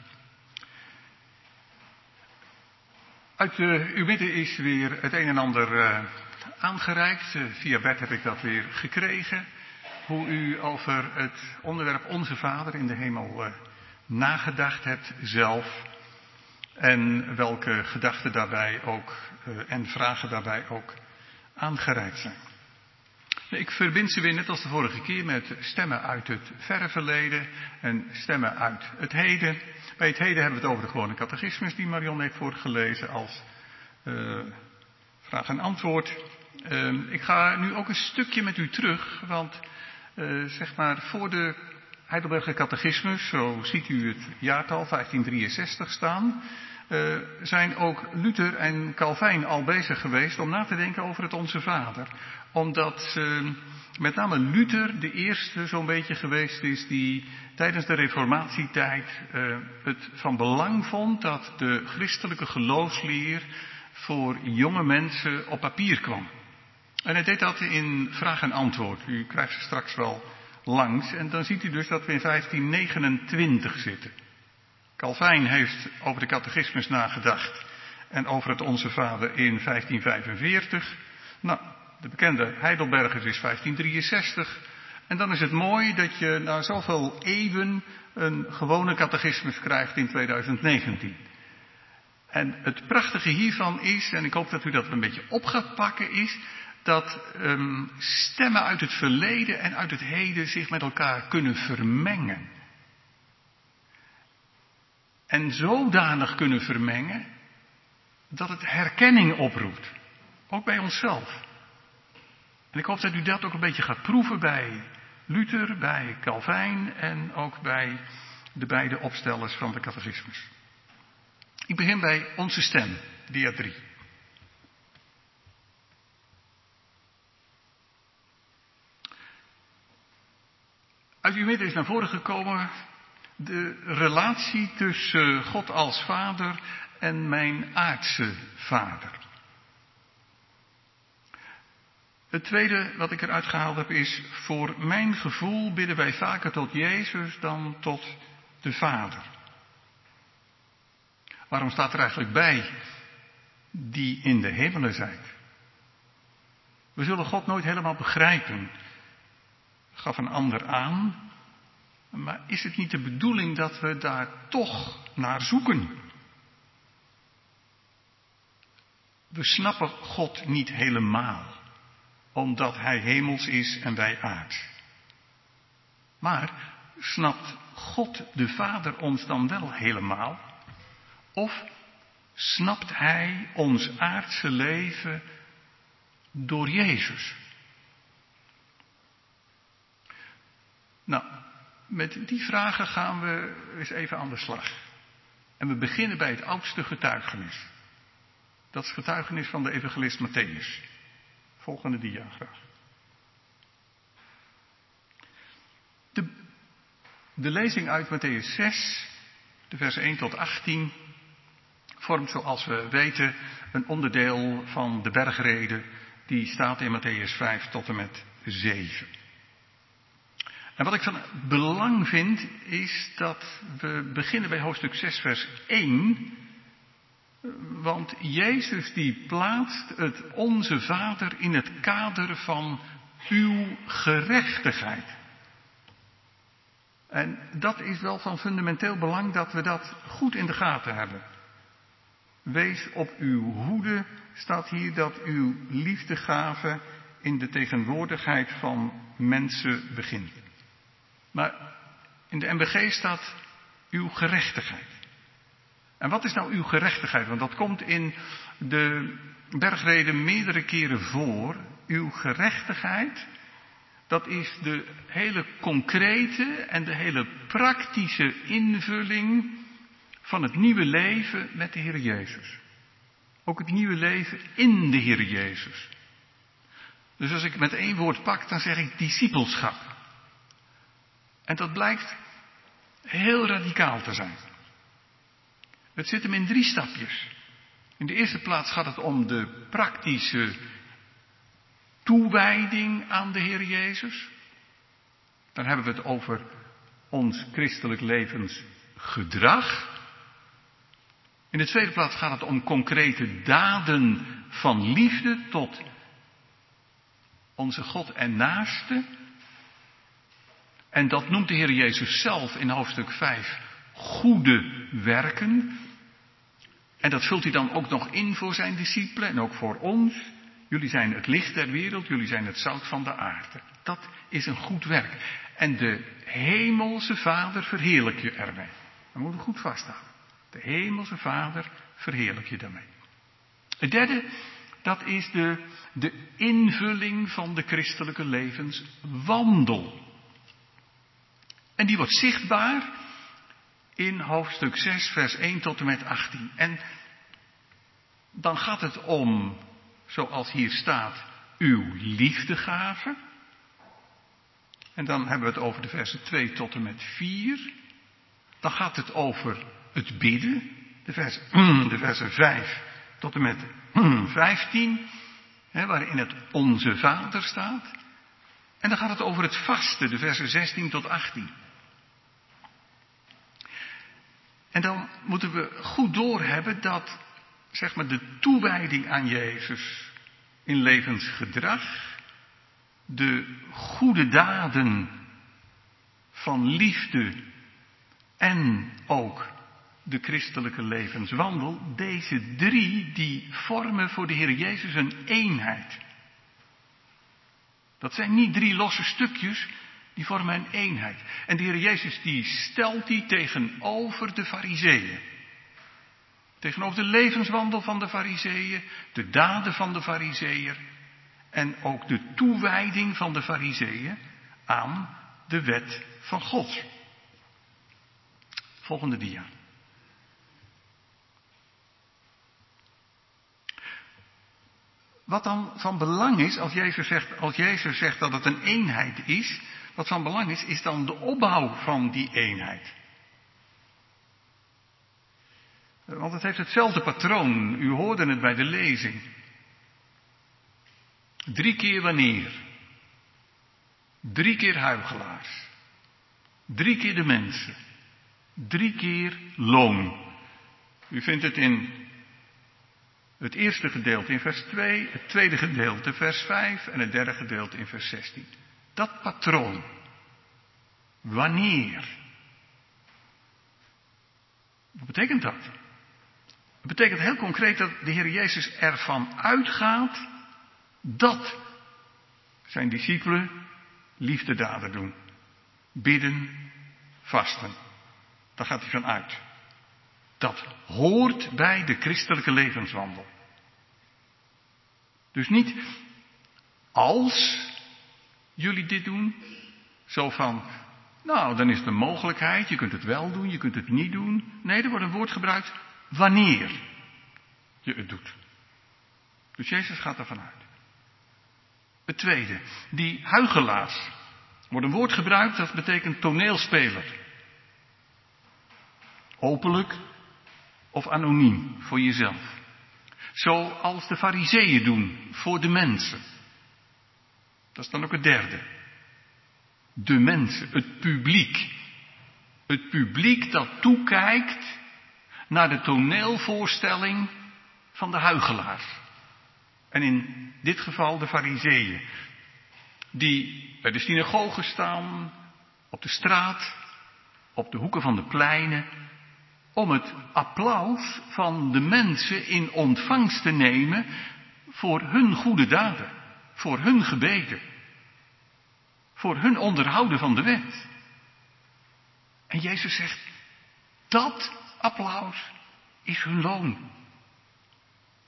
Uit uw midden is weer het een en ander aangereikt. Via Bert heb ik dat weer gekregen. Hoe u over het onderwerp Onze Vader in de hemel nagedacht hebt zelf. En welke gedachten daarbij ook en vragen daarbij ook aangereikt zijn. Ik verbind ze weer net als de vorige keer met stemmen uit het verre verleden en stemmen uit het heden. Bij het heden hebben we het over de gewone catechismus die Marion heeft voorgelezen als vraag en antwoord. Ik ga nu ook een stukje met u terug, want zeg maar voor de Heidelberger catechismus, zo ziet u het jaartal 1563 staan, zijn ook Luther en Calvijn al bezig geweest om na te denken over het Onze Vader. Omdat met name Luther de eerste zo'n beetje geweest is die tijdens de reformatietijd het van belang vond dat de christelijke geloofsleer voor jonge mensen op papier kwam. En hij deed dat in vraag en antwoord. U krijgt ze straks wel langs. En dan ziet u dus dat we in 1529 zitten. Calvijn heeft over de catechismus nagedacht en over het Onze Vader in 1545. Nou, de bekende Heidelbergers is 1563. En dan is het mooi dat je na zoveel eeuwen een gewone catechismus krijgt in 2019. En het prachtige hiervan is, en ik hoop dat u dat een beetje op gaat pakken, is dat stemmen uit het verleden en uit het heden zich met elkaar kunnen vermengen. En zodanig kunnen vermengen dat het herkenning oproept. Ook bij onszelf. En ik hoop dat u dat ook een beetje gaat proeven bij Luther, bij Calvijn en ook bij de beide opstellers van de catechismus. Ik begin bij onze stem, dia 3. Uit uw midden is naar voren gekomen de relatie tussen God als Vader en mijn aardse vader. Het tweede wat ik eruit gehaald heb is, voor mijn gevoel bidden wij vaker tot Jezus dan tot de Vader. Waarom staat er eigenlijk bij, die in de hemelen zijt? We zullen God nooit helemaal begrijpen, gaf een ander aan. Maar is het niet de bedoeling dat we daar toch naar zoeken? We snappen God niet helemaal, omdat Hij hemels is en wij aards. Maar snapt God de Vader ons dan wel helemaal? Of snapt Hij ons aardse leven door Jezus? Nou, met die vragen gaan we eens even aan de slag. En we beginnen bij het oudste getuigenis. Dat is het getuigenis van de evangelist Mattheüs. Volgende dia graag. De lezing uit Mattheüs 6, de versen 1 tot 18, vormt zoals we weten een onderdeel van de bergrede die staat in Mattheüs 5 tot en met 7. En wat ik van belang vind is dat we beginnen bij hoofdstuk 6 vers 1. Want Jezus die plaatst het Onze Vader in het kader van uw gerechtigheid. En dat is wel van fundamenteel belang dat we dat goed in de gaten hebben. Wees op uw hoede, staat hier, dat uw liefdegave in de tegenwoordigheid van mensen begint. Maar in de MBG staat uw gerechtigheid. En wat is nou uw gerechtigheid? Want dat komt in de bergrede meerdere keren voor. Uw gerechtigheid, Dat is de hele concrete en de hele praktische invulling van het nieuwe leven met de Heer Jezus. Ook het nieuwe leven in de Heer Jezus. Dus als ik met één woord pak, dan zeg ik discipelschap. En dat blijkt heel radicaal te zijn. Het zit hem in 3 stapjes. In de eerste plaats gaat het om de praktische toewijding aan de Heer Jezus. Dan hebben we het over ons christelijk levensgedrag. In de tweede plaats gaat het om concrete daden van liefde tot onze God en naaste. En dat noemt de Heer Jezus zelf in hoofdstuk 5 goede werken. En dat vult hij dan ook nog in voor zijn discipelen en ook voor ons. Jullie zijn het licht der wereld, jullie zijn het zout van de aarde. Dat is een goed werk. En de hemelse Vader verheerlijk je ermee. Dat moeten we goed vasthouden. De hemelse Vader verheerlijk je daarmee. Het derde, dat is de invulling van de christelijke levenswandel. En die wordt zichtbaar in hoofdstuk 6, vers 1 tot en met 18. En dan gaat het om, zoals hier staat, uw liefdegave. En dan hebben we het over de versen 2 tot en met 4. Dan gaat het over het bidden, de versen 5 tot en met 15, waarin het Onze Vader staat. En dan gaat het over het vasten, de versen 16 tot 18. En dan moeten we goed doorhebben dat, zeg maar, de toewijding aan Jezus in levensgedrag, de goede daden van liefde en ook de christelijke levenswandel, deze 3 die vormen voor de Heer Jezus een eenheid. Dat zijn niet 3 losse stukjes, die vormen een eenheid. En de Heer Jezus die stelt die tegenover de Farizeeën. Tegenover de levenswandel van de Farizeeën, de daden van de Farizeeër en ook de toewijding van de Farizeeën aan de wet van God. Volgende dia. Wat dan van belang is, als Jezus zegt dat het een eenheid is, wat van belang is dan de opbouw van die eenheid. Want het heeft hetzelfde patroon, u hoorde het bij de lezing. 3 keer wanneer? 3 keer huichelaars. 3 keer de mensen. 3 keer loon. U vindt het in het eerste gedeelte in vers 2, het tweede gedeelte vers 5 en het derde gedeelte in vers 16. Dat patroon. Wanneer? Wat betekent dat? Het betekent heel concreet dat de Heer Jezus ervan uitgaat dat zijn discipelen liefdedaden doen. Bidden, vasten. Daar gaat hij van uit. Dat hoort bij de christelijke levenswandel. Dus niet als jullie dit doen, zo van, nou dan is het een mogelijkheid, je kunt het wel doen, je kunt het niet doen. Nee, er wordt een woord gebruikt, wanneer je het doet. Dus Jezus gaat ervan uit. Het tweede, die huichelaars. Er wordt een woord gebruikt dat betekent toneelspeler. Openlijk of anoniem voor jezelf. Zoals de Farizeeën doen voor de mensen. Dat is dan ook het derde. De mensen, het publiek. Het publiek dat toekijkt naar de toneelvoorstelling van de huichelaars. En in dit geval de Farizeeën. Die bij de synagogen staan, op de straat, op de hoeken van de pleinen. Om het applaus van de mensen in ontvangst te nemen voor hun goede daden. Voor hun gebeden. Voor hun onderhouden van de wet. En Jezus zegt, dat applaus is hun loon.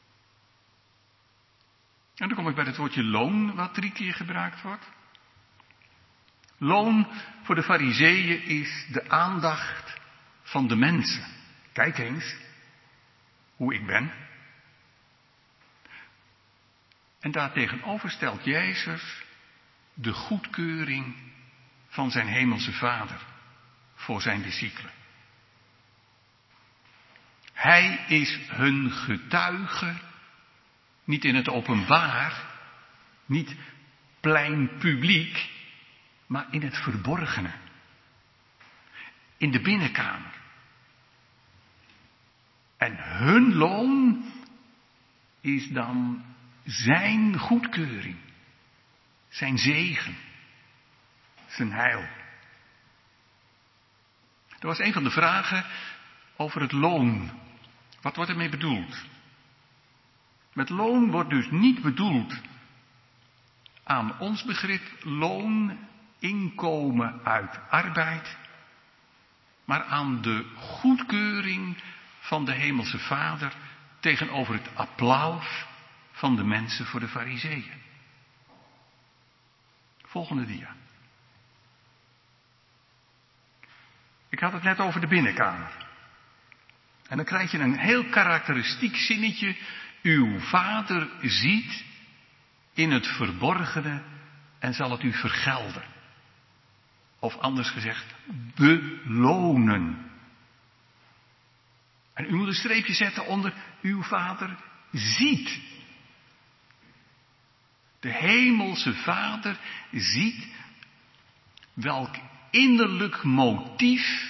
En dan kom ik bij het woordje loon, wat 3 keer gebruikt wordt. Loon voor de Farizeeën is de aandacht van de mensen. Kijk eens hoe ik ben. En daartegenover stelt Jezus de goedkeuring van zijn hemelse Vader voor zijn discipelen. Hij is hun getuige, niet in het openbaar, niet plein publiek, maar in het verborgene. In de binnenkamer. En hun loon is dan zijn goedkeuring, zijn zegen, zijn heil. Er was een van de vragen over het loon. Wat wordt ermee bedoeld? Met loon wordt dus niet bedoeld aan ons begrip loon, inkomen uit arbeid, maar aan de goedkeuring van de hemelse Vader tegenover het applaus van de mensen voor de Farizeeën. Volgende dia. Ik had het net over de binnenkamer. En dan krijg je een heel karakteristiek zinnetje. Uw Vader ziet in het verborgene en zal het u vergelden. Of anders gezegd, belonen. En u moet een streepje zetten onder uw Vader ziet. De hemelse Vader ziet welk innerlijk motief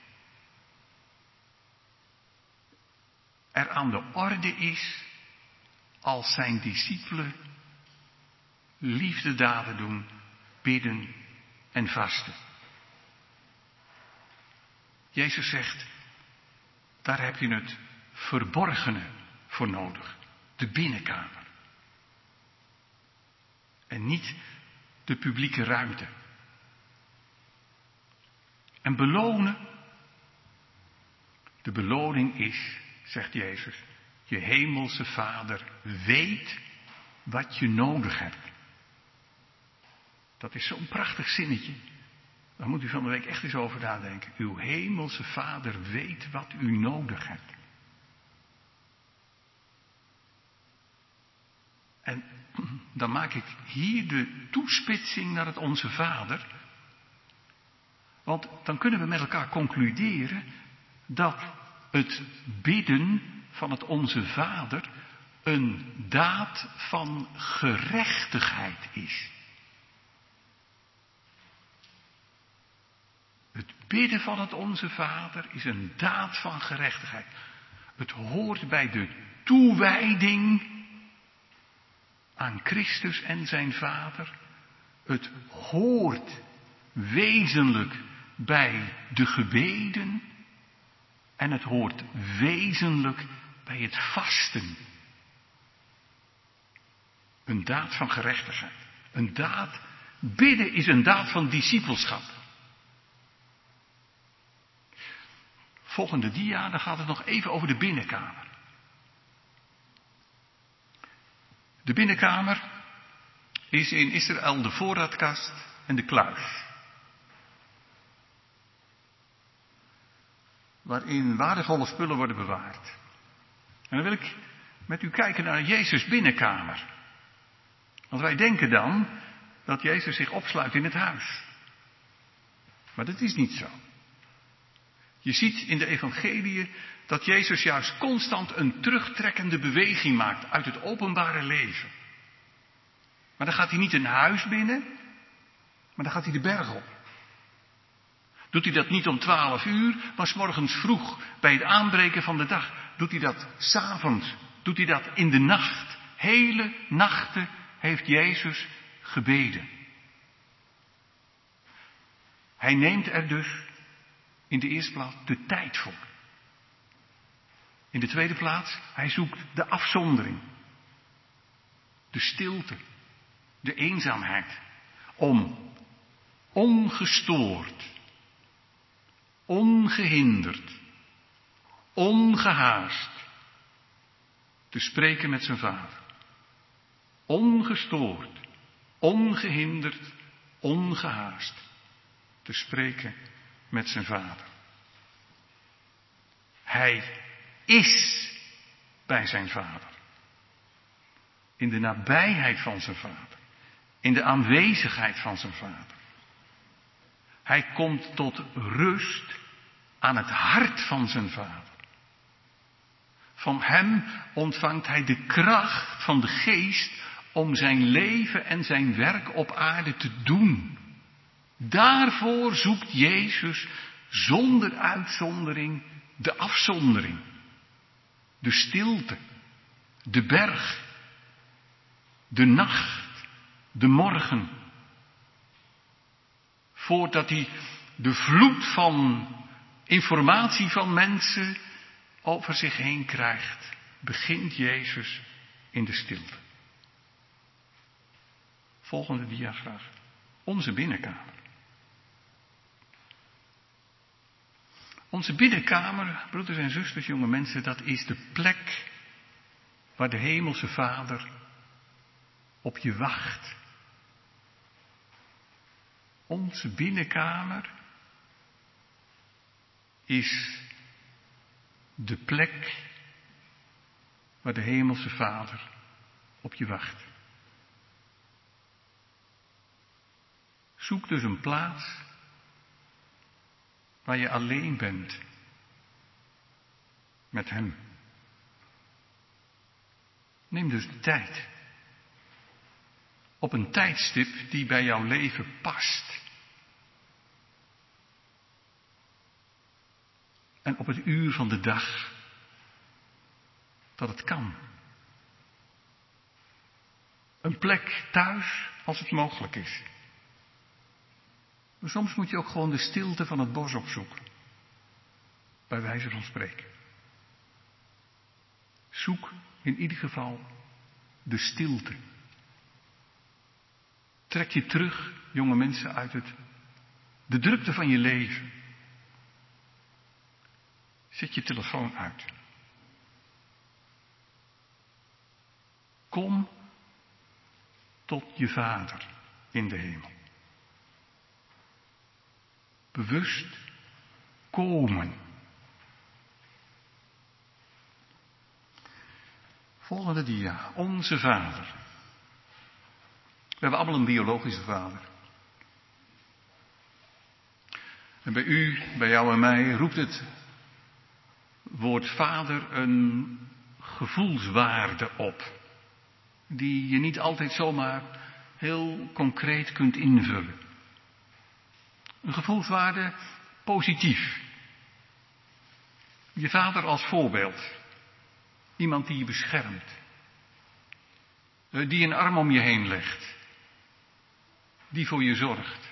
er aan de orde is als zijn discipelen liefdedaden doen, bidden en vasten. Jezus zegt, daar heb je het verborgene voor nodig, de binnenkamer. En niet de publieke ruimte. En belonen, de beloning is, zegt Jezus, je hemelse Vader weet wat je nodig hebt. Dat is zo'n prachtig zinnetje. Daar moet u van de week echt eens over nadenken. Uw hemelse Vader weet wat u nodig hebt. En dan maak ik hier de toespitsing naar het Onze Vader. Want dan kunnen we met elkaar concluderen dat het bidden van het Onze Vader een daad van gerechtigheid is. Het bidden van het Onze Vader is een daad van gerechtigheid. Het hoort bij de toewijding aan Christus en zijn Vader. Het hoort wezenlijk bij de gebeden. En het hoort wezenlijk bij het vasten. Een daad van gerechtigheid. Een daad, bidden is een daad van discipelschap. Volgende dia, dan gaat het nog even over de binnenkamer. De binnenkamer is in Israël de voorraadkast en de kluis. Waarin waardevolle spullen worden bewaard. En dan wil ik met u kijken naar Jezus' binnenkamer. Want wij denken dan dat Jezus zich opsluit in het huis. Maar dat is niet zo. Je ziet in de evangeliën dat Jezus juist constant een terugtrekkende beweging maakt uit het openbare leven. Maar dan gaat hij niet een huis binnen, maar dan gaat hij de berg op. Doet hij dat niet om 12 uur, maar 's morgens vroeg bij het aanbreken van de dag. Doet hij dat 's avonds, doet hij dat in de nacht. Hele nachten heeft Jezus gebeden. Hij neemt er dus in de eerste plaats de tijd voor. In de tweede plaats, hij zoekt de afzondering. De stilte. De eenzaamheid. Om ongestoord, ongehinderd, ongehaast te spreken met zijn Vader. Ongestoord, ongehinderd, ongehaast. te spreken met zijn Vader. Hij is bij zijn Vader. In de nabijheid van zijn Vader. In de aanwezigheid van zijn Vader. Hij komt tot rust aan het hart van zijn Vader. Van hem ontvangt hij de kracht van de Geest om zijn leven en zijn werk op aarde te doen. Daarvoor zoekt Jezus zonder uitzondering de afzondering, de stilte, de berg, de nacht, de morgen. Voordat hij de vloed van informatie van mensen over zich heen krijgt, begint Jezus in de stilte. Volgende dia graag. Onze binnenkamer. Onze binnenkamer, broeders en zusters, jonge mensen, dat is de plek waar de Hemelse Vader op je wacht. Onze binnenkamer is de plek waar de Hemelse Vader op je wacht. Zoek dus een plaats waar je alleen bent met hem. Neem dus de tijd. Op een tijdstip die bij jouw leven past. En op het uur van de dag dat het kan. Een plek thuis als het mogelijk is. Maar soms moet je ook gewoon de stilte van het bos opzoeken. Bij wijze van spreken. Zoek in ieder geval de stilte. Trek je terug, jonge mensen, uit de drukte van je leven. Zet je telefoon uit. Kom tot je Vader in de hemel. Bewust komen. Volgende dia. Onze Vader. We hebben allemaal een biologische vader. En bij u, bij jou en mij roept het woord vader een gevoelswaarde op. Die je niet altijd zomaar heel concreet kunt invullen. Een gevoelswaarde positief. Je vader als voorbeeld. Iemand die je beschermt. Die een arm om je heen legt. Die voor je zorgt.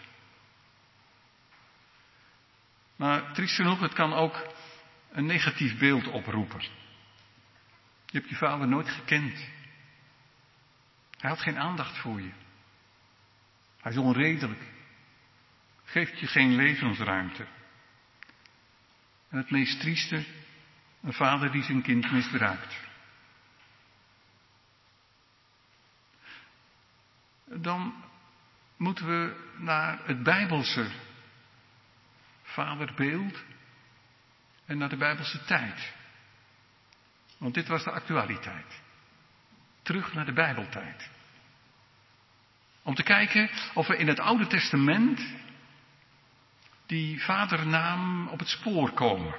Maar triest genoeg, het kan ook een negatief beeld oproepen. Je hebt je vader nooit gekend. Hij had geen aandacht voor je. Hij is onredelijk. Geeft je geen levensruimte. En het meest trieste, een vader die zijn kind misbruikt. Dan moeten we naar het Bijbelse vaderbeeld en naar de Bijbelse tijd. Want dit was de actualiteit. Terug naar de Bijbeltijd. Om te kijken of we in het Oude Testament die vadernaam op het spoor komen.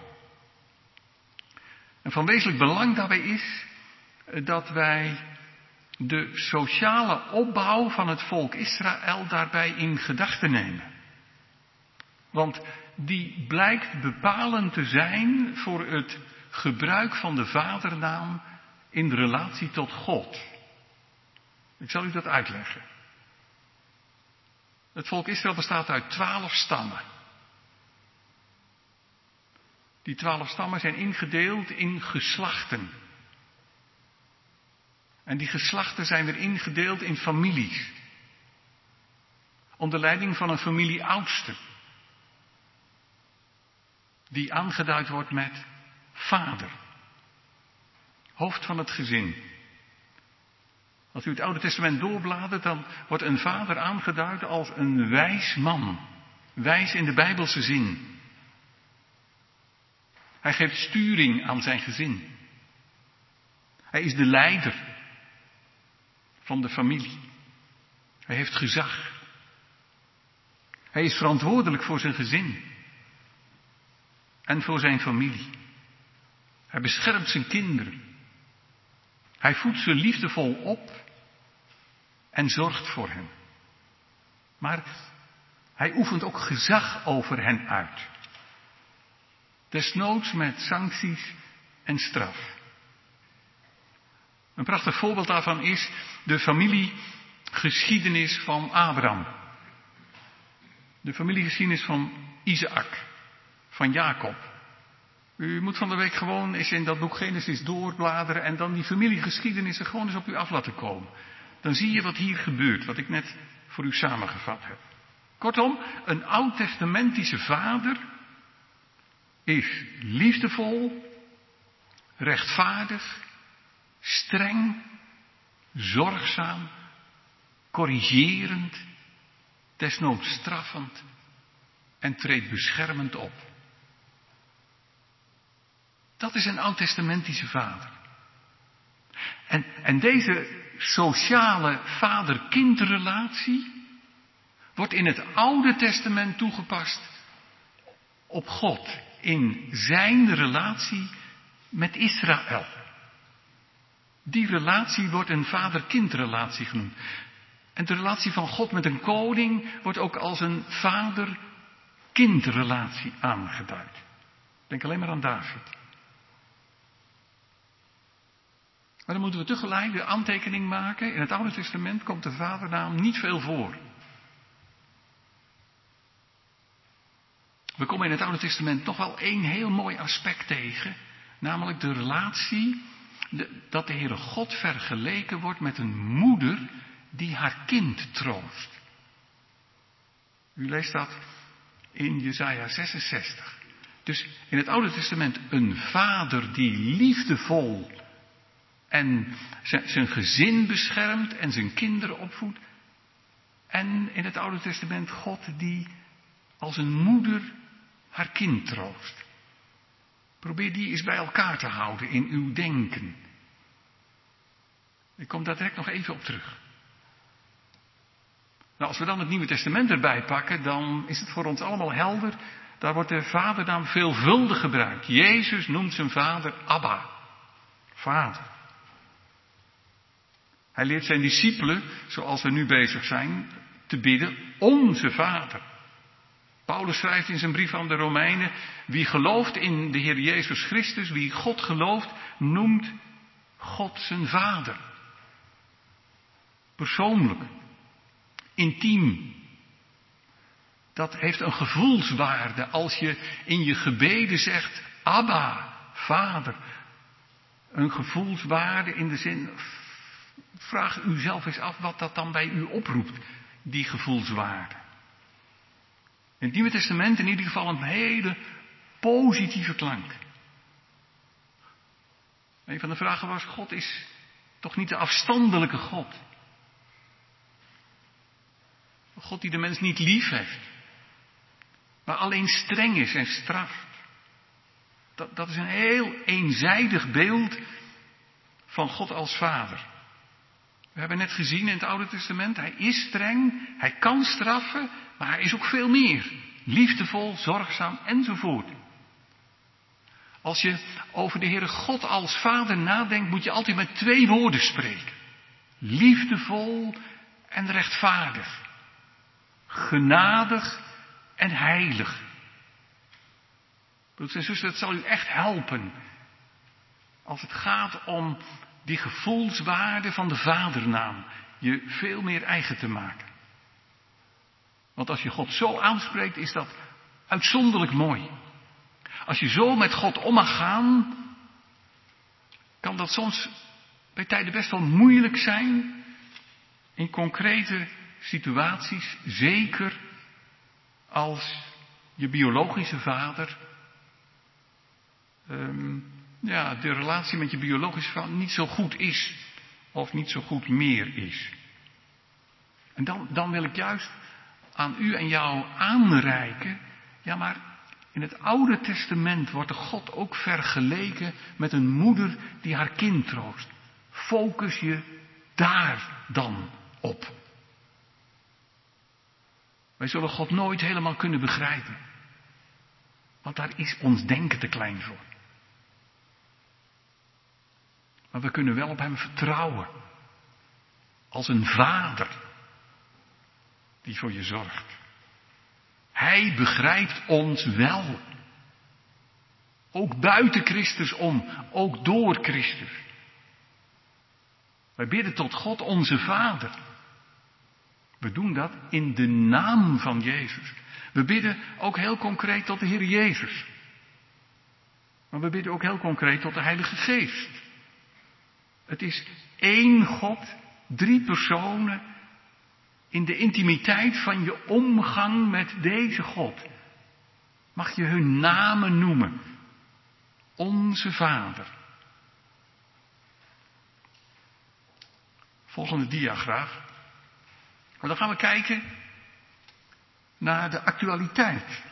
En van wezenlijk belang daarbij is dat wij de sociale opbouw van het volk Israël daarbij in gedachten nemen. Want die blijkt bepalend te zijn voor het gebruik van de vadernaam in relatie tot God. Ik zal u dat uitleggen. Het volk Israël bestaat uit 12 stammen. Die 12 stammen zijn ingedeeld in geslachten. En die geslachten zijn weer ingedeeld in families. Onder leiding van een familieoudste. Die aangeduid wordt met vader. Hoofd van het gezin. Als u het Oude Testament doorbladert, dan wordt een vader aangeduid als een wijs man. wijs in de Bijbelse zin. Hij geeft sturing aan zijn gezin. Hij is de leider van de familie. Hij heeft gezag. Hij is verantwoordelijk voor zijn gezin en voor zijn familie. Hij beschermt zijn kinderen. Hij voedt ze liefdevol op en zorgt voor hen. Maar hij oefent ook gezag over hen uit. Desnoods met sancties en straf. Een prachtig voorbeeld daarvan is de familiegeschiedenis van Abraham. De familiegeschiedenis van Isaac, van Jacob. U moet van de week gewoon eens in dat boek Genesis doorbladeren en dan die familiegeschiedenissen gewoon eens op u af laten komen. Dan zie je wat hier gebeurt, wat ik net voor u samengevat heb. Kortom, een oud-testamentische vader is liefdevol, rechtvaardig, streng, zorgzaam, corrigerend, desnoods straffend en treedt beschermend op. Dat is een oud-testamentische vader. En deze sociale vader-kindrelatie wordt in het Oude Testament toegepast op God in zijn relatie met Israël. Die relatie wordt een vader-kindrelatie genoemd. En de relatie van God met een koning wordt ook als een vader-kindrelatie aangeduid. Denk alleen maar aan David. Maar dan moeten we tegelijk de aantekening maken. In het Oude Testament komt de vadernaam niet veel voor. We komen in het Oude Testament toch wel één heel mooi aspect tegen. Namelijk de relatie dat de Heere God vergeleken wordt met een moeder die haar kind troost. U leest dat in Jesaja 66. Dus in het Oude Testament een vader die liefdevol en zijn gezin beschermt en zijn kinderen opvoedt. En in het Oude Testament God die als een moeder haar kind troost. Probeer die eens bij elkaar te houden in uw denken. Ik kom daar direct nog even op terug. Nou, als we dan het Nieuwe Testament erbij pakken, dan is het voor ons allemaal helder. Daar wordt de vadernaam veelvuldig gebruikt. Jezus noemt zijn vader Abba. Vader. Hij leert zijn discipelen, zoals we nu bezig zijn, te bidden, onze Vader. Paulus schrijft in zijn brief aan de Romeinen, wie gelooft in de Heer Jezus Christus, wie God gelooft, noemt God zijn Vader. Persoonlijk, intiem. Dat heeft een gevoelswaarde als je in je gebeden zegt, Abba, Vader. Een gevoelswaarde in de zin, vraag u zelf eens af wat dat dan bij u oproept, die gevoelswaarde. In het Nieuwe Testament in ieder geval een hele positieve klank. Een van de vragen was, God is toch niet de afstandelijke God? Een God die de mens niet lief heeft, maar alleen streng is en straft. Dat is een heel eenzijdig beeld van God als Vader. We hebben net gezien in het Oude Testament, hij is streng, hij kan straffen, maar hij is ook veel meer. Liefdevol, zorgzaam enzovoort. Als je over de Heere God als Vader nadenkt, moet je altijd met 2 woorden spreken. Liefdevol en rechtvaardig. Genadig en heilig. Broeders en zusters, het zal u echt helpen als het gaat om die gevoelswaarde van de vadernaam je veel meer eigen te maken. Want als je God zo aanspreekt, is dat uitzonderlijk mooi. Als je zo met God om mag gaan, kan dat soms bij tijden best wel moeilijk zijn in concrete situaties, zeker als je biologische vader de relatie met je biologische vader niet zo goed is of niet zo goed meer is. En dan wil ik juist aan u en jou aanreiken. Ja, maar in het Oude Testament wordt de God ook vergeleken met een moeder die haar kind troost. Focus je daar dan op. Wij zullen God nooit helemaal kunnen begrijpen. Want daar is ons denken te klein voor. Maar we kunnen wel op hem vertrouwen. Als een vader die voor je zorgt. Hij begrijpt ons wel. Ook buiten Christus om, ook door Christus. Wij bidden tot God onze Vader. We doen dat in de naam van Jezus. We bidden ook heel concreet tot de Heer Jezus. Maar we bidden ook heel concreet tot de Heilige Geest. Het is één God, 3 personen. In de intimiteit van je omgang met deze God. Mag je hun namen noemen. Onze Vader. Volgende dia graag. Maar dan gaan we kijken naar de actualiteit.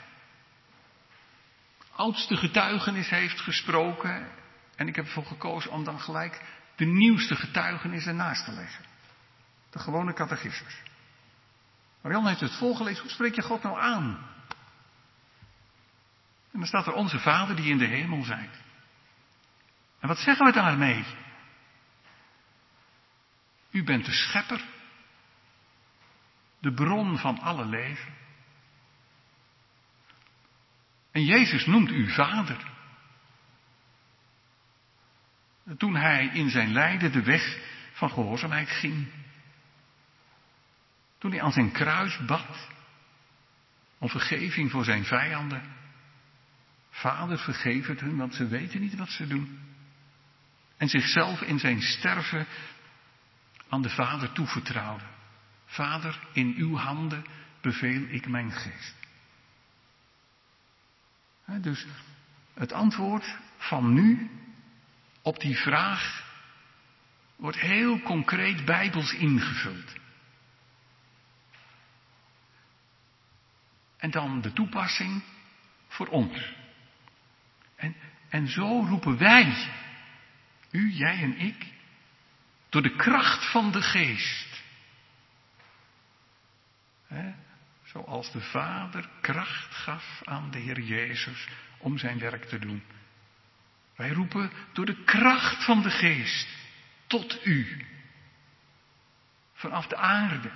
Oudste getuigenis heeft gesproken. En ik heb ervoor gekozen om dan gelijk de nieuwste getuigenis ernaast te leggen. De gewone catechismus. Marianne heeft het voorgelezen. Hoe spreek je God nou aan? En dan staat er onze Vader die in de hemel zijt. En wat zeggen we daarmee? U bent de schepper. De bron van alle leven. En Jezus noemt u Vader. Toen hij in zijn lijden de weg van gehoorzaamheid ging. Toen hij aan zijn kruis bad. Om vergeving voor zijn vijanden. Vader, vergeef het hun, want ze weten niet wat ze doen. En zichzelf in zijn sterven aan de Vader toevertrouwde. Vader, in uw handen beveel ik mijn geest. Dus het antwoord van nu op die vraag wordt heel concreet bijbels ingevuld. En dan de toepassing voor ons. En zo roepen wij, u, jij en ik, door de kracht van de geest. Zoals de Vader kracht gaf aan de Heer Jezus om zijn werk te doen. Wij roepen door de kracht van de geest tot u. Vanaf de aarde.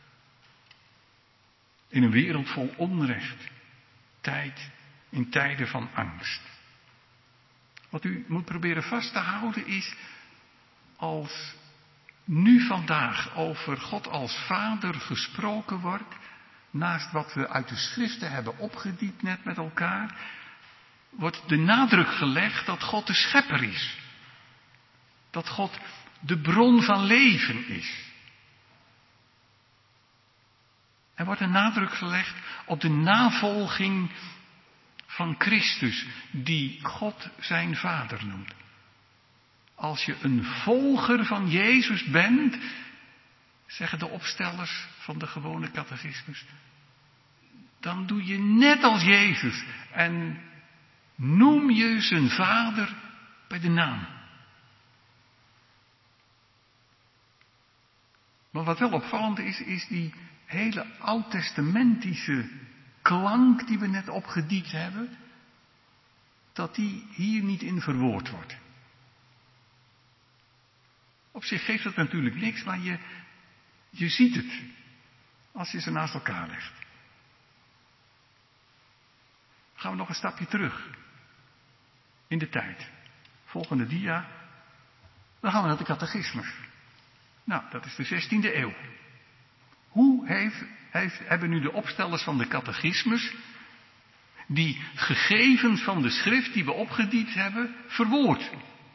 In een wereld vol onrecht. In tijden van angst. Wat u moet proberen vast te houden is, als nu vandaag over God als Vader gesproken wordt, naast wat we uit de schriften hebben opgediept net met elkaar, wordt de nadruk gelegd dat God de schepper is. Dat God de bron van leven is. Er wordt een nadruk gelegd op de navolging van Christus, die God zijn Vader noemt. Als je een volger van Jezus bent, zeggen de opstellers van de gewone catechismus, dan doe je net als Jezus en noem je zijn Vader bij de naam. Maar wat wel opvallend is die hele oud-testamentische klank die we net opgediept hebben, dat die hier niet in verwoord wordt. Op zich geeft dat natuurlijk niks, maar je ziet het als je ze naast elkaar legt. Gaan we nog een stapje terug in de tijd. Volgende dia. Dan gaan we naar de catechismus. Nou, dat is de 16e eeuw. Hoe hebben nu de opstellers van de catechismus die gegevens van de schrift die we opgediept hebben verwoord?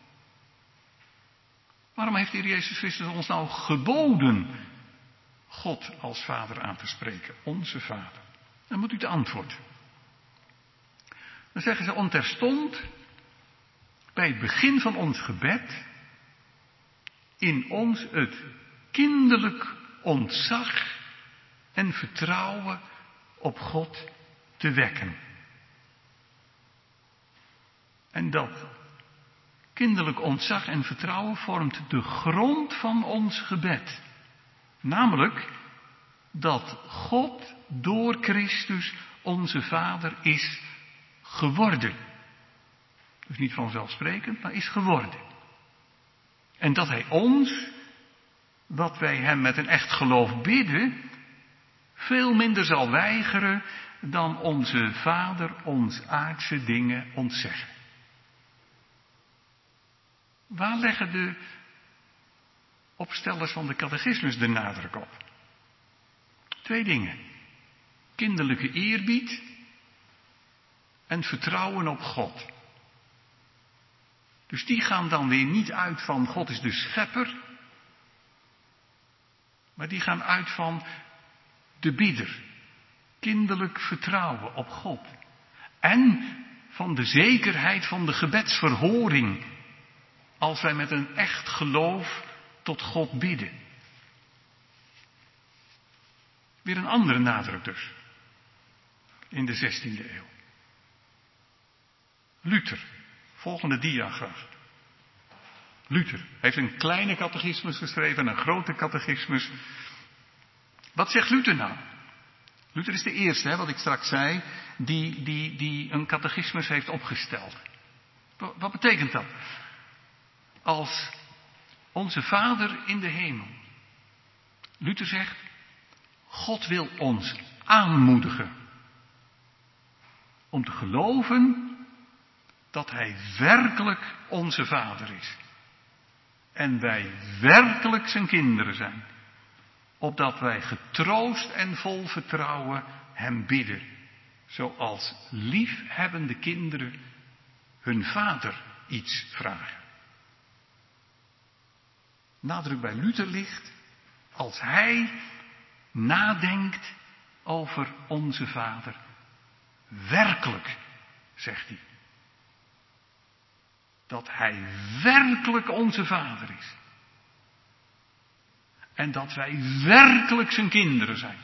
Waarom heeft de Heer Jezus Christus ons nou geboden God als Vader aan te spreken? Onze Vader. Dan moet u het antwoord. Dan zeggen ze onterstond bij het begin van ons gebed in ons het kinderlijk ontzag en vertrouwen op God te wekken. En dat kinderlijk ontzag en vertrouwen vormt de grond van ons gebed. Namelijk dat God door Christus onze Vader is geworden. Dus niet vanzelfsprekend, maar is geworden. En dat Hij ons, wat wij Hem met een echt geloof bidden, veel minder zal weigeren dan onze Vader ons aardse dingen ontzeggen. Waar leggen de opstellers van de catechismus de nadruk op? 2 dingen. Kinderlijke eerbied en vertrouwen op God. Dus die gaan dan weer niet uit van God is de schepper, maar die gaan uit van de bidder. Kinderlijk vertrouwen op God. En van de zekerheid van de gebedsverhoring. Als wij met een echt geloof tot God bidden. Weer een andere nadruk dus. In de 16e eeuw. Luther. Volgende dia graag. Luther heeft een kleine catechismus geschreven en een grote catechismus. Wat zegt Luther nou? Luther is de eerste, wat ik straks zei, die een catechismus heeft opgesteld. Wat betekent dat? Als onze Vader in de hemel. Luther zegt, God wil ons aanmoedigen om te geloven dat Hij werkelijk onze Vader is. En wij werkelijk zijn kinderen zijn. Opdat wij getroost en vol vertrouwen Hem bidden. Zoals liefhebbende kinderen hun vader iets vragen. Nadruk bij Luther ligt als hij nadenkt over onze Vader. Werkelijk, zegt hij. Dat Hij werkelijk onze Vader is. En dat wij werkelijk zijn kinderen zijn.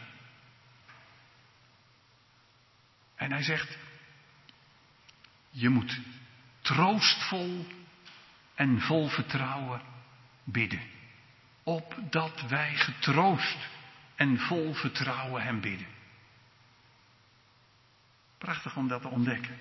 En hij zegt, je moet troostvol en vol vertrouwen bidden. Opdat wij getroost en vol vertrouwen Hem bidden. Prachtig om dat te ontdekken.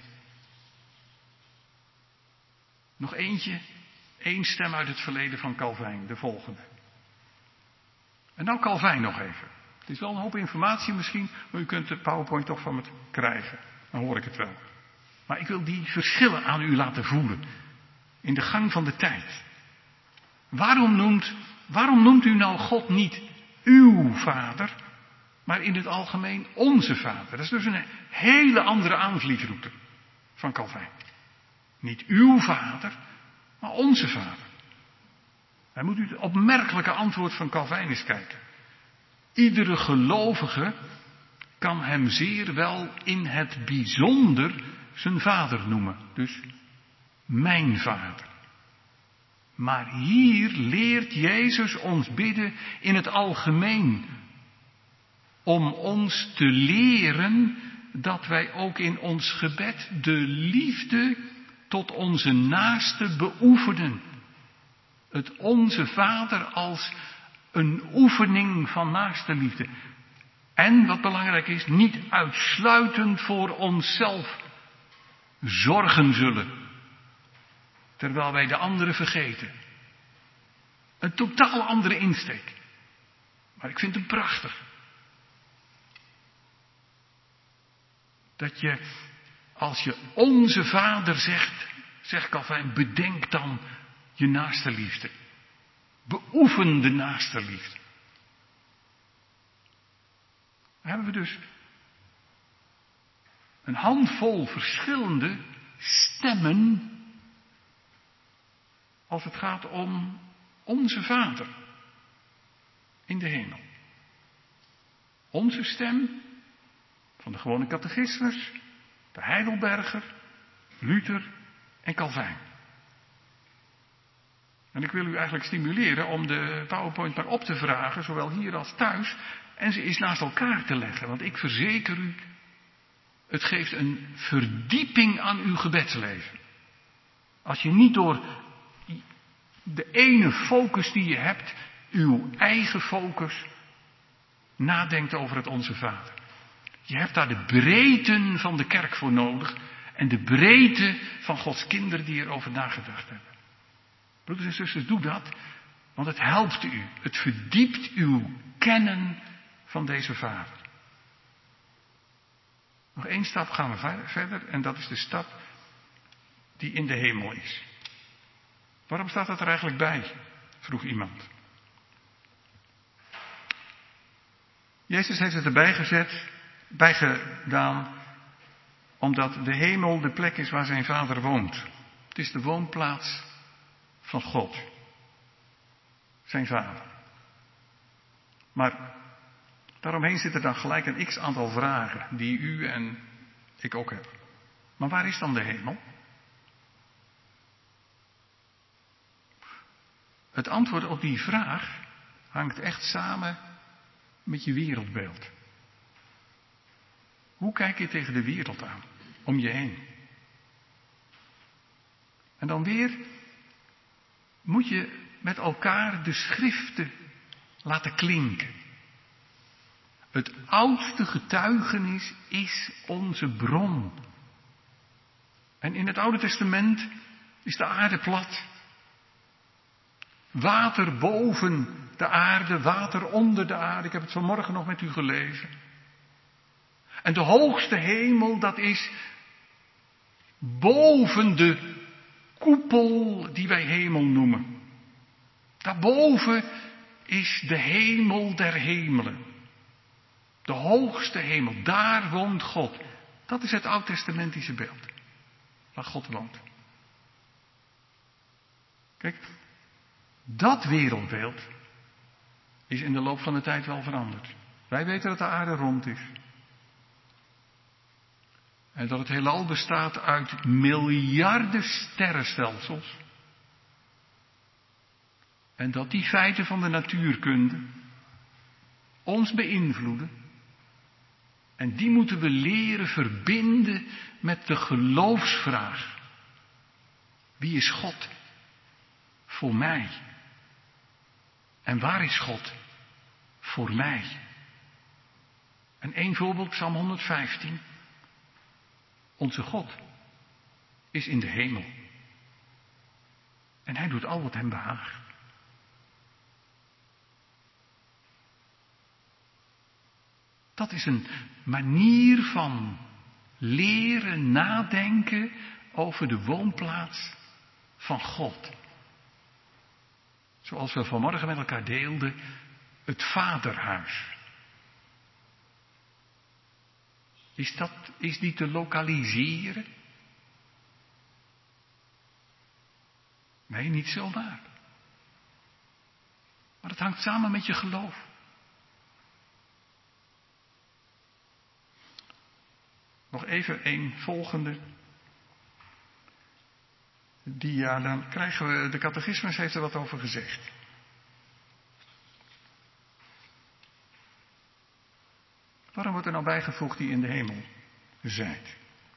Nog eentje, 1 stem uit het verleden van Calvijn, de volgende. En nou Calvijn nog even. Het is wel een hoop informatie misschien, maar u kunt de PowerPoint toch van me krijgen. Dan hoor ik het wel. Maar ik wil die verschillen aan u laten voelen. In de gang van de tijd. Waarom noemt u nou God niet uw Vader, maar in het algemeen onze Vader? Dat is dus een hele andere aanvliegroute van Calvijn. Niet uw Vader, maar onze Vader. Dan moet u het opmerkelijke antwoord van Calvijn eens kijken. Iedere gelovige kan Hem zeer wel in het bijzonder zijn Vader noemen. Dus mijn Vader. Maar hier leert Jezus ons bidden in het algemeen. Om ons te leren dat wij ook in ons gebed de liefde tot onze naaste beoefenen. Het onze Vader als een oefening van naaste liefde. En wat belangrijk is, niet uitsluitend voor onszelf zorgen zullen. Terwijl wij de anderen vergeten. Een totaal andere insteek. Maar ik vind het prachtig. Dat je, als je onze Vader zegt Calvijn, bedenk dan je naaste liefde. Beoefen de naaste liefde. Dan hebben we dus een handvol verschillende stemmen als het gaat om onze Vader in de hemel. Onze stem van de gewone catechismus, de Heidelberger, Luther en Calvijn. En ik wil u eigenlijk stimuleren om de PowerPoint maar op te vragen, zowel hier als thuis, en ze eens naast elkaar te leggen. Want ik verzeker u, het geeft een verdieping aan uw gebedsleven. Als je niet door de ene focus die je hebt, uw eigen focus, nadenkt over het Onze Vader. Je hebt daar de breedte van de kerk voor nodig en de breedte van Gods kinderen die erover nagedacht hebben. Broeders en zusters, doe dat, want het helpt u. Het verdiept uw kennen van deze Vader. Nog 1 stap gaan we verder en dat is de stap die in de hemel is. Waarom staat dat er eigenlijk bij? Vroeg iemand. Jezus heeft het erbij gedaan, omdat de hemel de plek is waar zijn Vader woont. Het is de woonplaats van God. Zijn Vader. Maar daaromheen zitten dan gelijk een x-aantal vragen die u en ik ook heb. Maar waar is dan de hemel? Het antwoord op die vraag hangt echt samen met je wereldbeeld. Hoe kijk je tegen de wereld aan, om je heen? En dan weer moet je met elkaar de schriften laten klinken. Het oudste getuigenis is onze bron. En in het Oude Testament is de aarde plat. Water boven de aarde, water onder de aarde. Ik heb het vanmorgen nog met u gelezen. En de hoogste hemel, dat is boven de koepel die wij hemel noemen. Daarboven is de hemel der hemelen. De hoogste hemel, daar woont God. Dat is het oud-testamentische beeld. Waar God woont. Kijk, dat wereldbeeld is in de loop van de tijd wel veranderd. Wij weten dat de aarde rond is. En dat het heelal bestaat uit miljarden sterrenstelsels. En dat die feiten van de natuurkunde ons beïnvloeden. En die moeten we leren verbinden met de geloofsvraag. Wie is God voor mij? En waar is God voor mij? En 1 voorbeeld, Psalm 115. Onze God is in de hemel. En hij doet al wat hem behaagt. Dat is een manier van leren nadenken over de woonplaats van God. Zoals we vanmorgen met elkaar deelden, het vaderhuis. Is die te lokaliseren? Nee, niet zomaar. Maar het hangt samen met je geloof. Nog even een volgende. Dan krijgen we, de catechismus heeft er wat over gezegd. Waarom wordt er nou bijgevoegd die in de hemel zijt?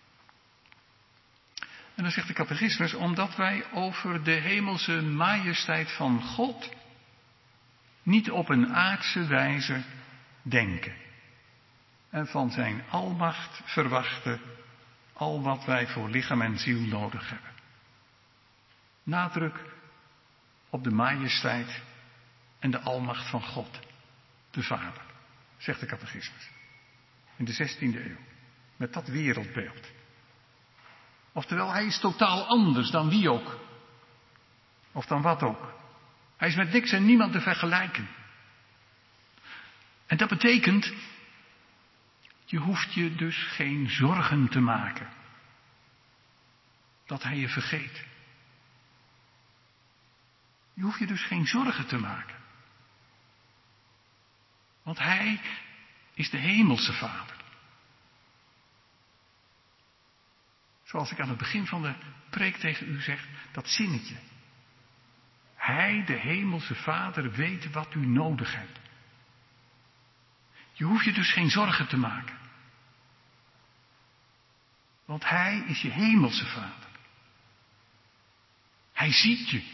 En dan zegt de catechismus, omdat wij over de hemelse majesteit van God niet op een aardse wijze denken. En van zijn almacht verwachten al wat wij voor lichaam en ziel nodig hebben. Nadruk op de majesteit en de almacht van God, de Vader, zegt de catechismus. In de 16e eeuw. Met dat wereldbeeld. Oftewel, hij is totaal anders dan wie ook. Of dan wat ook. Hij is met niks en niemand te vergelijken. En dat betekent, je hoeft je dus geen zorgen te maken. Dat hij je vergeet. Je hoeft je dus geen zorgen te maken. Want hij is de hemelse Vader. Zoals ik aan het begin van de preek tegen u zeg, dat zinnetje. Hij, de hemelse Vader, weet wat u nodig hebt. Je hoeft je dus geen zorgen te maken. Want Hij is je hemelse Vader. Hij ziet je.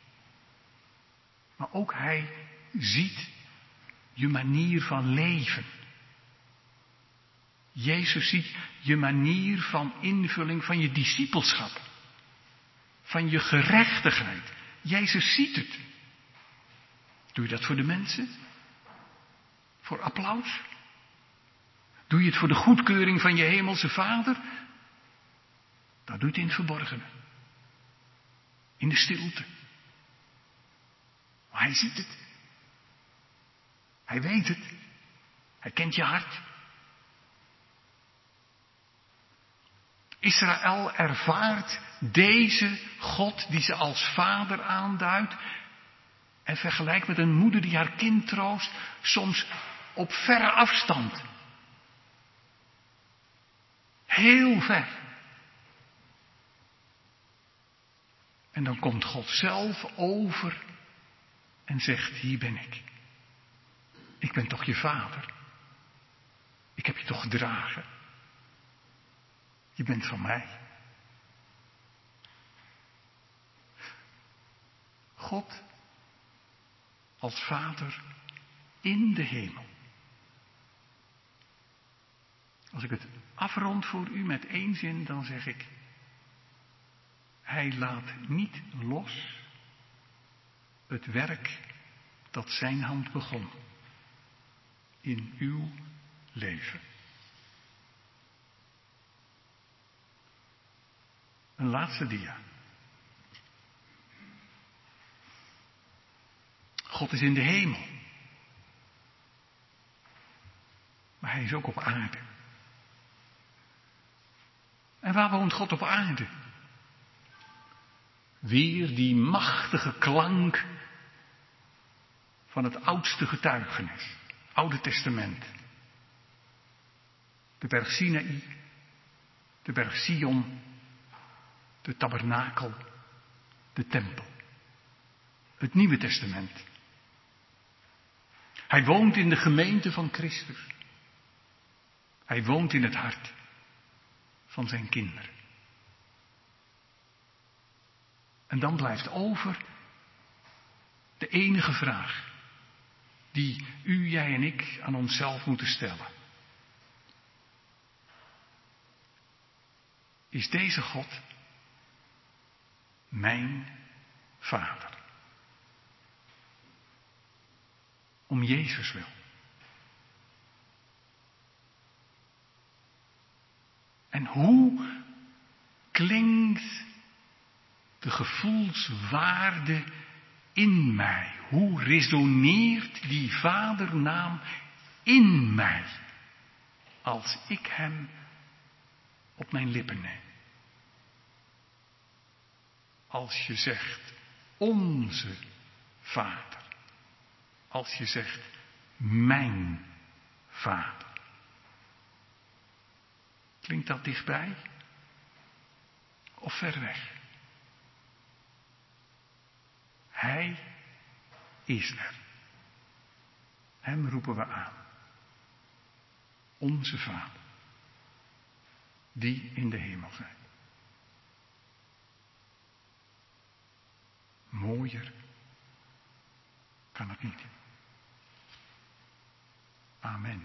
Maar ook Hij ziet je manier van leven. Jezus ziet je manier van invulling van je discipelschap. Van je gerechtigheid. Jezus ziet het. Doe je dat voor de mensen? Voor applaus? Doe je het voor de goedkeuring van je hemelse Vader? Dan doe je het in het verborgene. In de stilte. Maar Hij ziet het. Hij weet het. Hij kent je hart. Israël ervaart deze God die ze als vader aanduidt en vergelijkt met een moeder die haar kind troost, soms op verre afstand. Heel ver. En dan komt God zelf over en zegt, hier ben ik. Ik ben toch je vader. Ik heb je toch gedragen. Je bent van mij. God als Vader in de hemel. Als ik het afrond voor u met één zin, dan zeg ik, Hij laat niet los het werk dat zijn hand begon in uw leven. Een laatste dia. God is in de hemel. Maar Hij is ook op aarde. En waar woont God op aarde? Weer die machtige klank van het oudste getuigenis. Oude Testament. De berg Sinaï. De berg Sion. De tabernakel. De tempel. Het Nieuwe Testament. Hij woont in de gemeente van Christus. Hij woont in het hart van zijn kinderen. En dan blijft over de enige vraag die u, jij en ik aan onszelf moeten stellen. Is deze God mijn Vader? Om Jezus wil. En hoe klinkt de gevoelswaarde in mij? Hoe resoneert die vadernaam in mij als ik hem op mijn lippen neem? Als je zegt onze Vader. Als je zegt mijn Vader. Klinkt dat dichtbij? Of ver weg? Hij is er. Hem roepen we aan. Onze Vader. Die in de hemel zijt. Mooier kan het niet. Amen.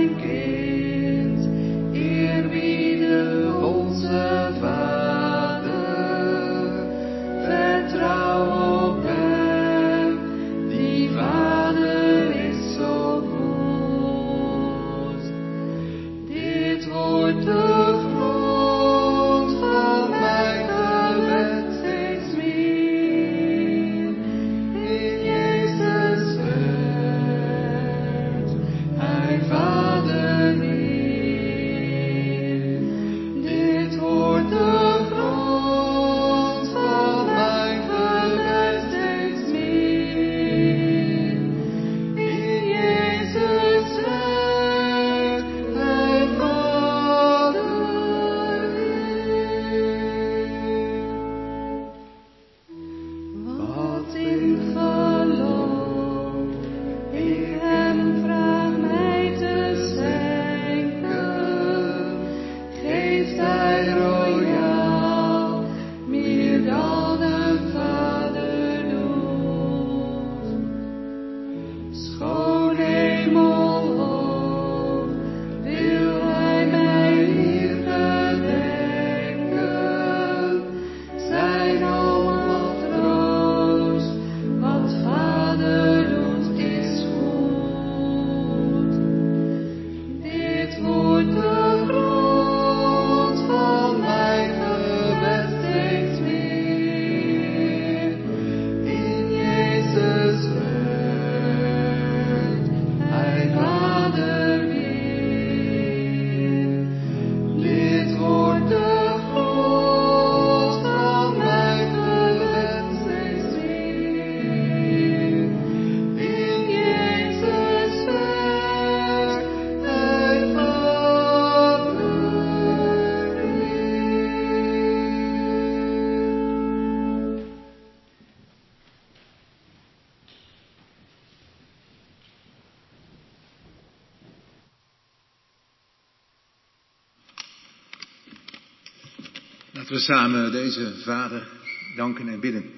Laten we samen deze Vader danken en bidden.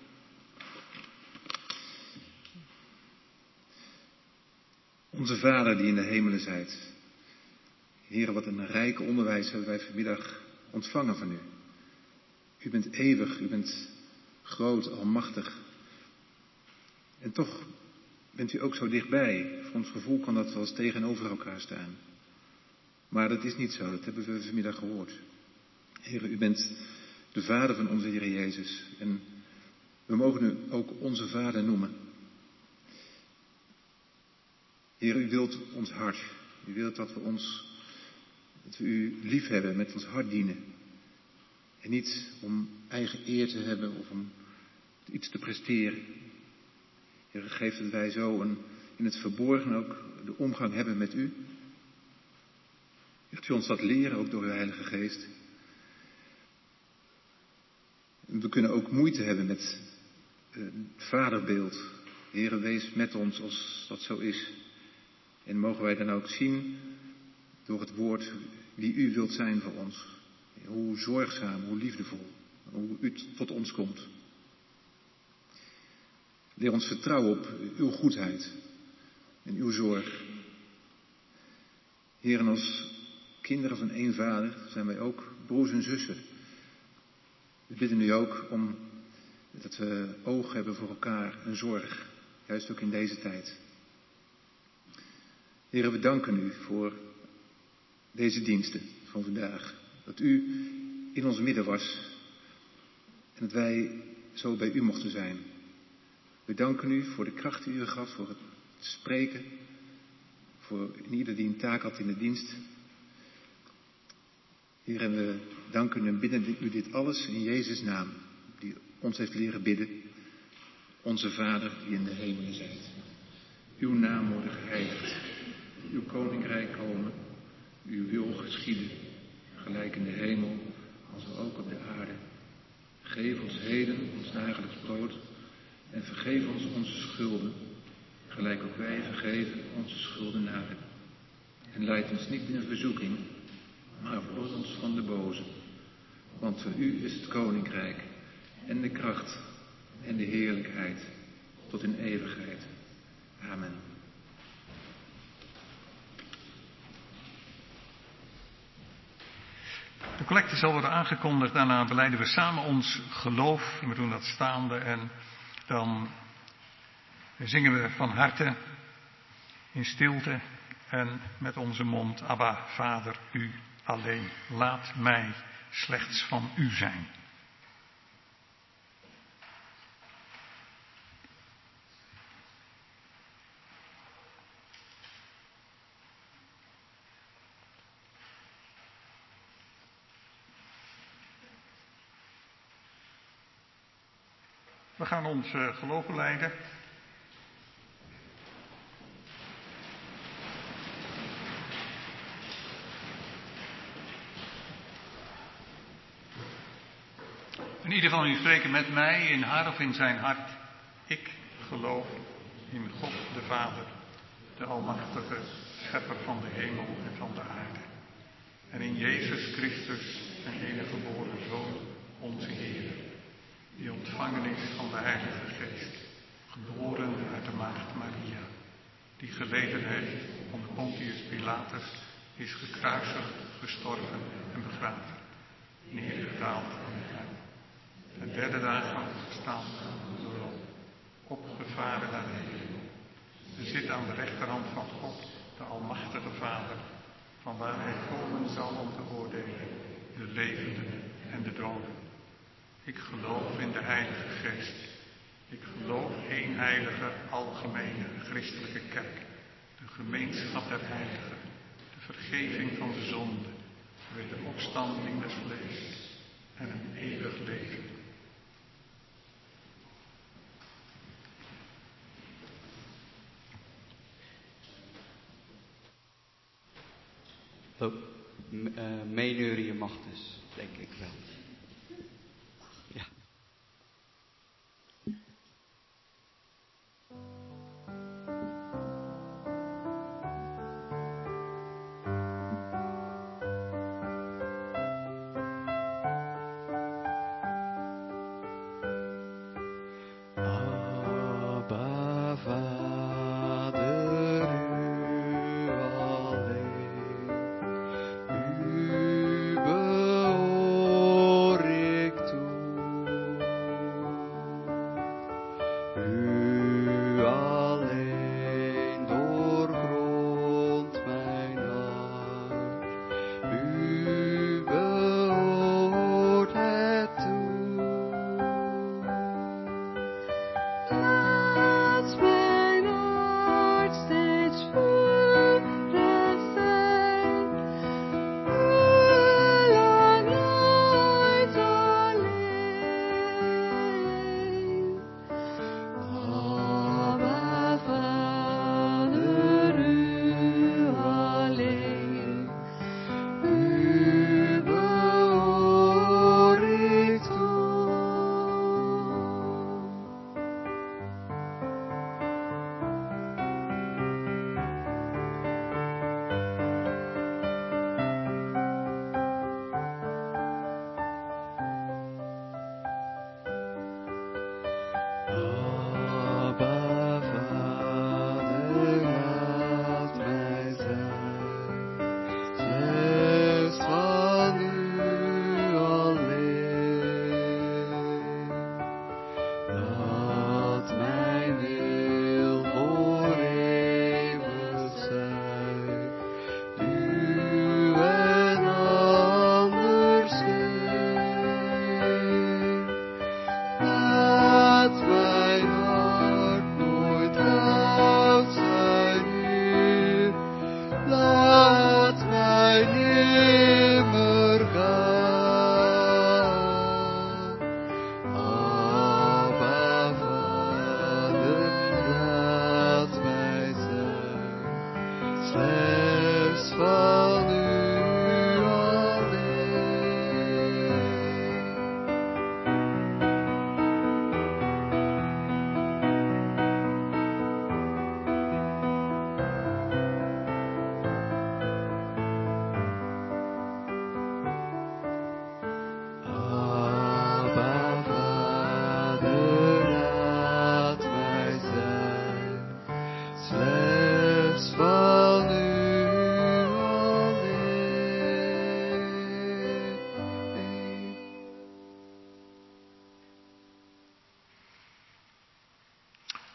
Onze Vader die in de hemelen zijt. Heere, wat een rijk onderwijs hebben wij vanmiddag ontvangen van u. U bent eeuwig, u bent groot, almachtig. En toch bent u ook zo dichtbij. Voor ons gevoel kan dat wel eens tegenover elkaar staan. Maar dat is niet zo, dat hebben we vanmiddag gehoord. Heere, u bent de Vader van onze Heer Jezus. En we mogen u ook onze Vader noemen. Heer, u wilt ons hart. U wilt dat we u lief hebben, met ons hart dienen. En niet om eigen eer te hebben of om iets te presteren. Heer, geef dat wij zo in het verborgen ook de omgang hebben met u. Wilt u ons dat leren, ook door uw Heilige Geest. We kunnen ook moeite hebben met het vaderbeeld. Heere, wees met ons als dat zo is. En mogen wij dan ook zien, door het woord, wie u wilt zijn voor ons. Hoe zorgzaam, hoe liefdevol, hoe u tot ons komt. Leer ons vertrouwen op uw goedheid en uw zorg. Heer, en als kinderen van één Vader zijn wij ook broers en zussen. We bidden u ook om dat we oog hebben voor elkaar en zorg, juist ook in deze tijd. Heer, we danken u voor deze diensten van vandaag. Dat u in ons midden was en dat wij zo bij u mochten zijn. We danken u voor de kracht die u gaf, voor het spreken, voor ieder die een taak had in de dienst. Heer, en we danken en bidden u dit alles in Jezus' naam, die ons heeft leren bidden. Onze Vader die in de hemelen zijt. Uw naam worden geheiligd. Uw koninkrijk komen. Uw wil geschieden. Gelijk in de hemel, als ook op de aarde. Geef ons heden ons dagelijks brood. En vergeef ons onze schulden. Gelijk ook wij vergeven onze schuldenaren. En leid ons niet in verzoeking, maar verlos ons van de boze. Want van u is het koninkrijk en de kracht en de heerlijkheid tot in eeuwigheid. Amen. De collecte zal worden aangekondigd. Daarna belijden we samen ons geloof. We doen dat staande en dan zingen we van harte in stilte en met onze mond: Abba, Vader, u alleen. Laat mij slechts van u zijn. We gaan ons geloof belijden. En ieder van u spreken met mij in haar of in zijn hart. Ik geloof in God de Vader, de Almachtige, Schepper van de hemel en van de aarde. En in Jezus Christus, zijn enige geboren Zoon, onze Heer, die ontvangen is van de Heilige Geest, geboren uit de Maagd Maria, die geleden heeft onder Pontius Pilatus, is gekruisigd, gestorven en begraven, neergedaald aan de hel. De derde dag opgestaan door opgevaren naar de hemel. En zit aan de rechterhand van God, de Almachtige Vader, vanwaar hij komen zal om te oordelen, de levenden en de doden. Ik geloof in de Heilige Geest. Ik geloof één heilige, algemene, christelijke kerk. De gemeenschap der heiligen. De vergeving van de zonde. De wederopstanding des vlees. En een eeuwig leven. Meeneuren je mag dus, denk ik wel. Ja. Abba, Vader, u alleen. U behoor ik toe. U alleen doorgrondt mijn hart. U behoort het toe. Laat mijn hart steeds vurig zijn. Laat nooit alleen.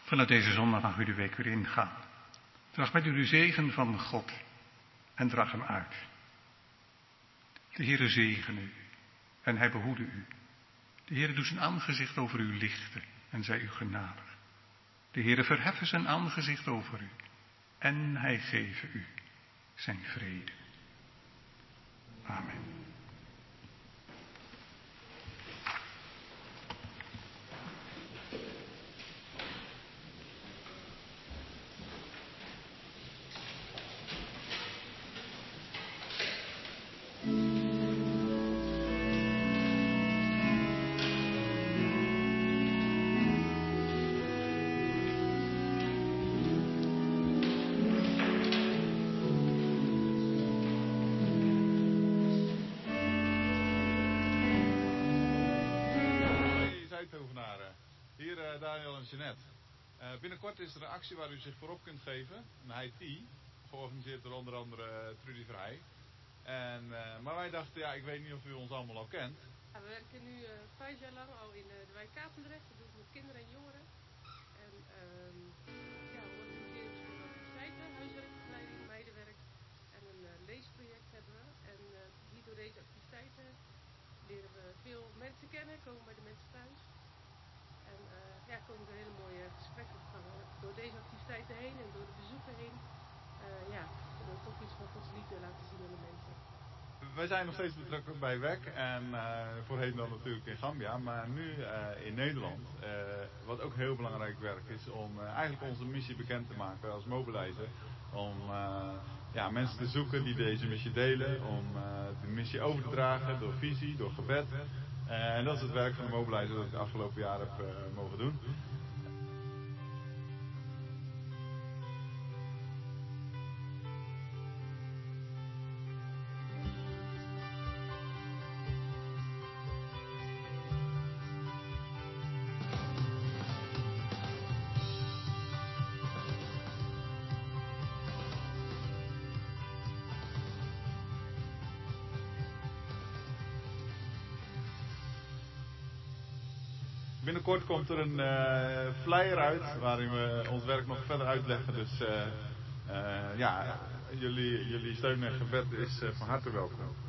Vanuit deze zondag mag u de week weer ingaan. Draag met u de zegen van God en draag hem uit. De Heere zegene u en hij behoede u. De Heere doet zijn aangezicht over u lichten en zij u genadig. De Heere verheffen zijn aangezicht over u en hij geeft u zijn vrede. Amen. Hier Daniel en Jeanette. Binnenkort is er een actie waar u zich voor op kunt geven. Een IT, georganiseerd door onder andere Trudy Vrij. Maar wij dachten, ja, ik weet niet of u ons allemaal al kent. Ja, we werken nu 5 jaar lang al in de wijk Katendrecht. Dat doen we met kinderen en jongeren. En ja, we organiseren verschillende activiteiten, huiswerkbegeleiding, meidenwerk en een leesproject hebben we. En hier door deze activiteiten leren we veel mensen kennen, komen bij de mensen thuis. En ja, komen er hele mooie gesprekken op gang. Door deze activiteiten heen en door de bezoeken heen, ja, kunnen we toch iets van Gods liefde laten zien aan de mensen. Wij zijn nog steeds betrokken bij WEC en voorheen dan natuurlijk in Gambia, maar nu in Nederland. Wat ook heel belangrijk werk is om eigenlijk onze missie bekend te maken als mobilizer. Om ja, mensen te zoeken die deze missie delen, om de missie over te dragen door visie, door gebed. En dat is het werk van de mobilizer dat ik de afgelopen jaren heb mogen doen. Binnenkort komt er een flyer uit waarin we ons werk nog verder uitleggen. Dus ja, jullie steun en gebed is van harte welkom.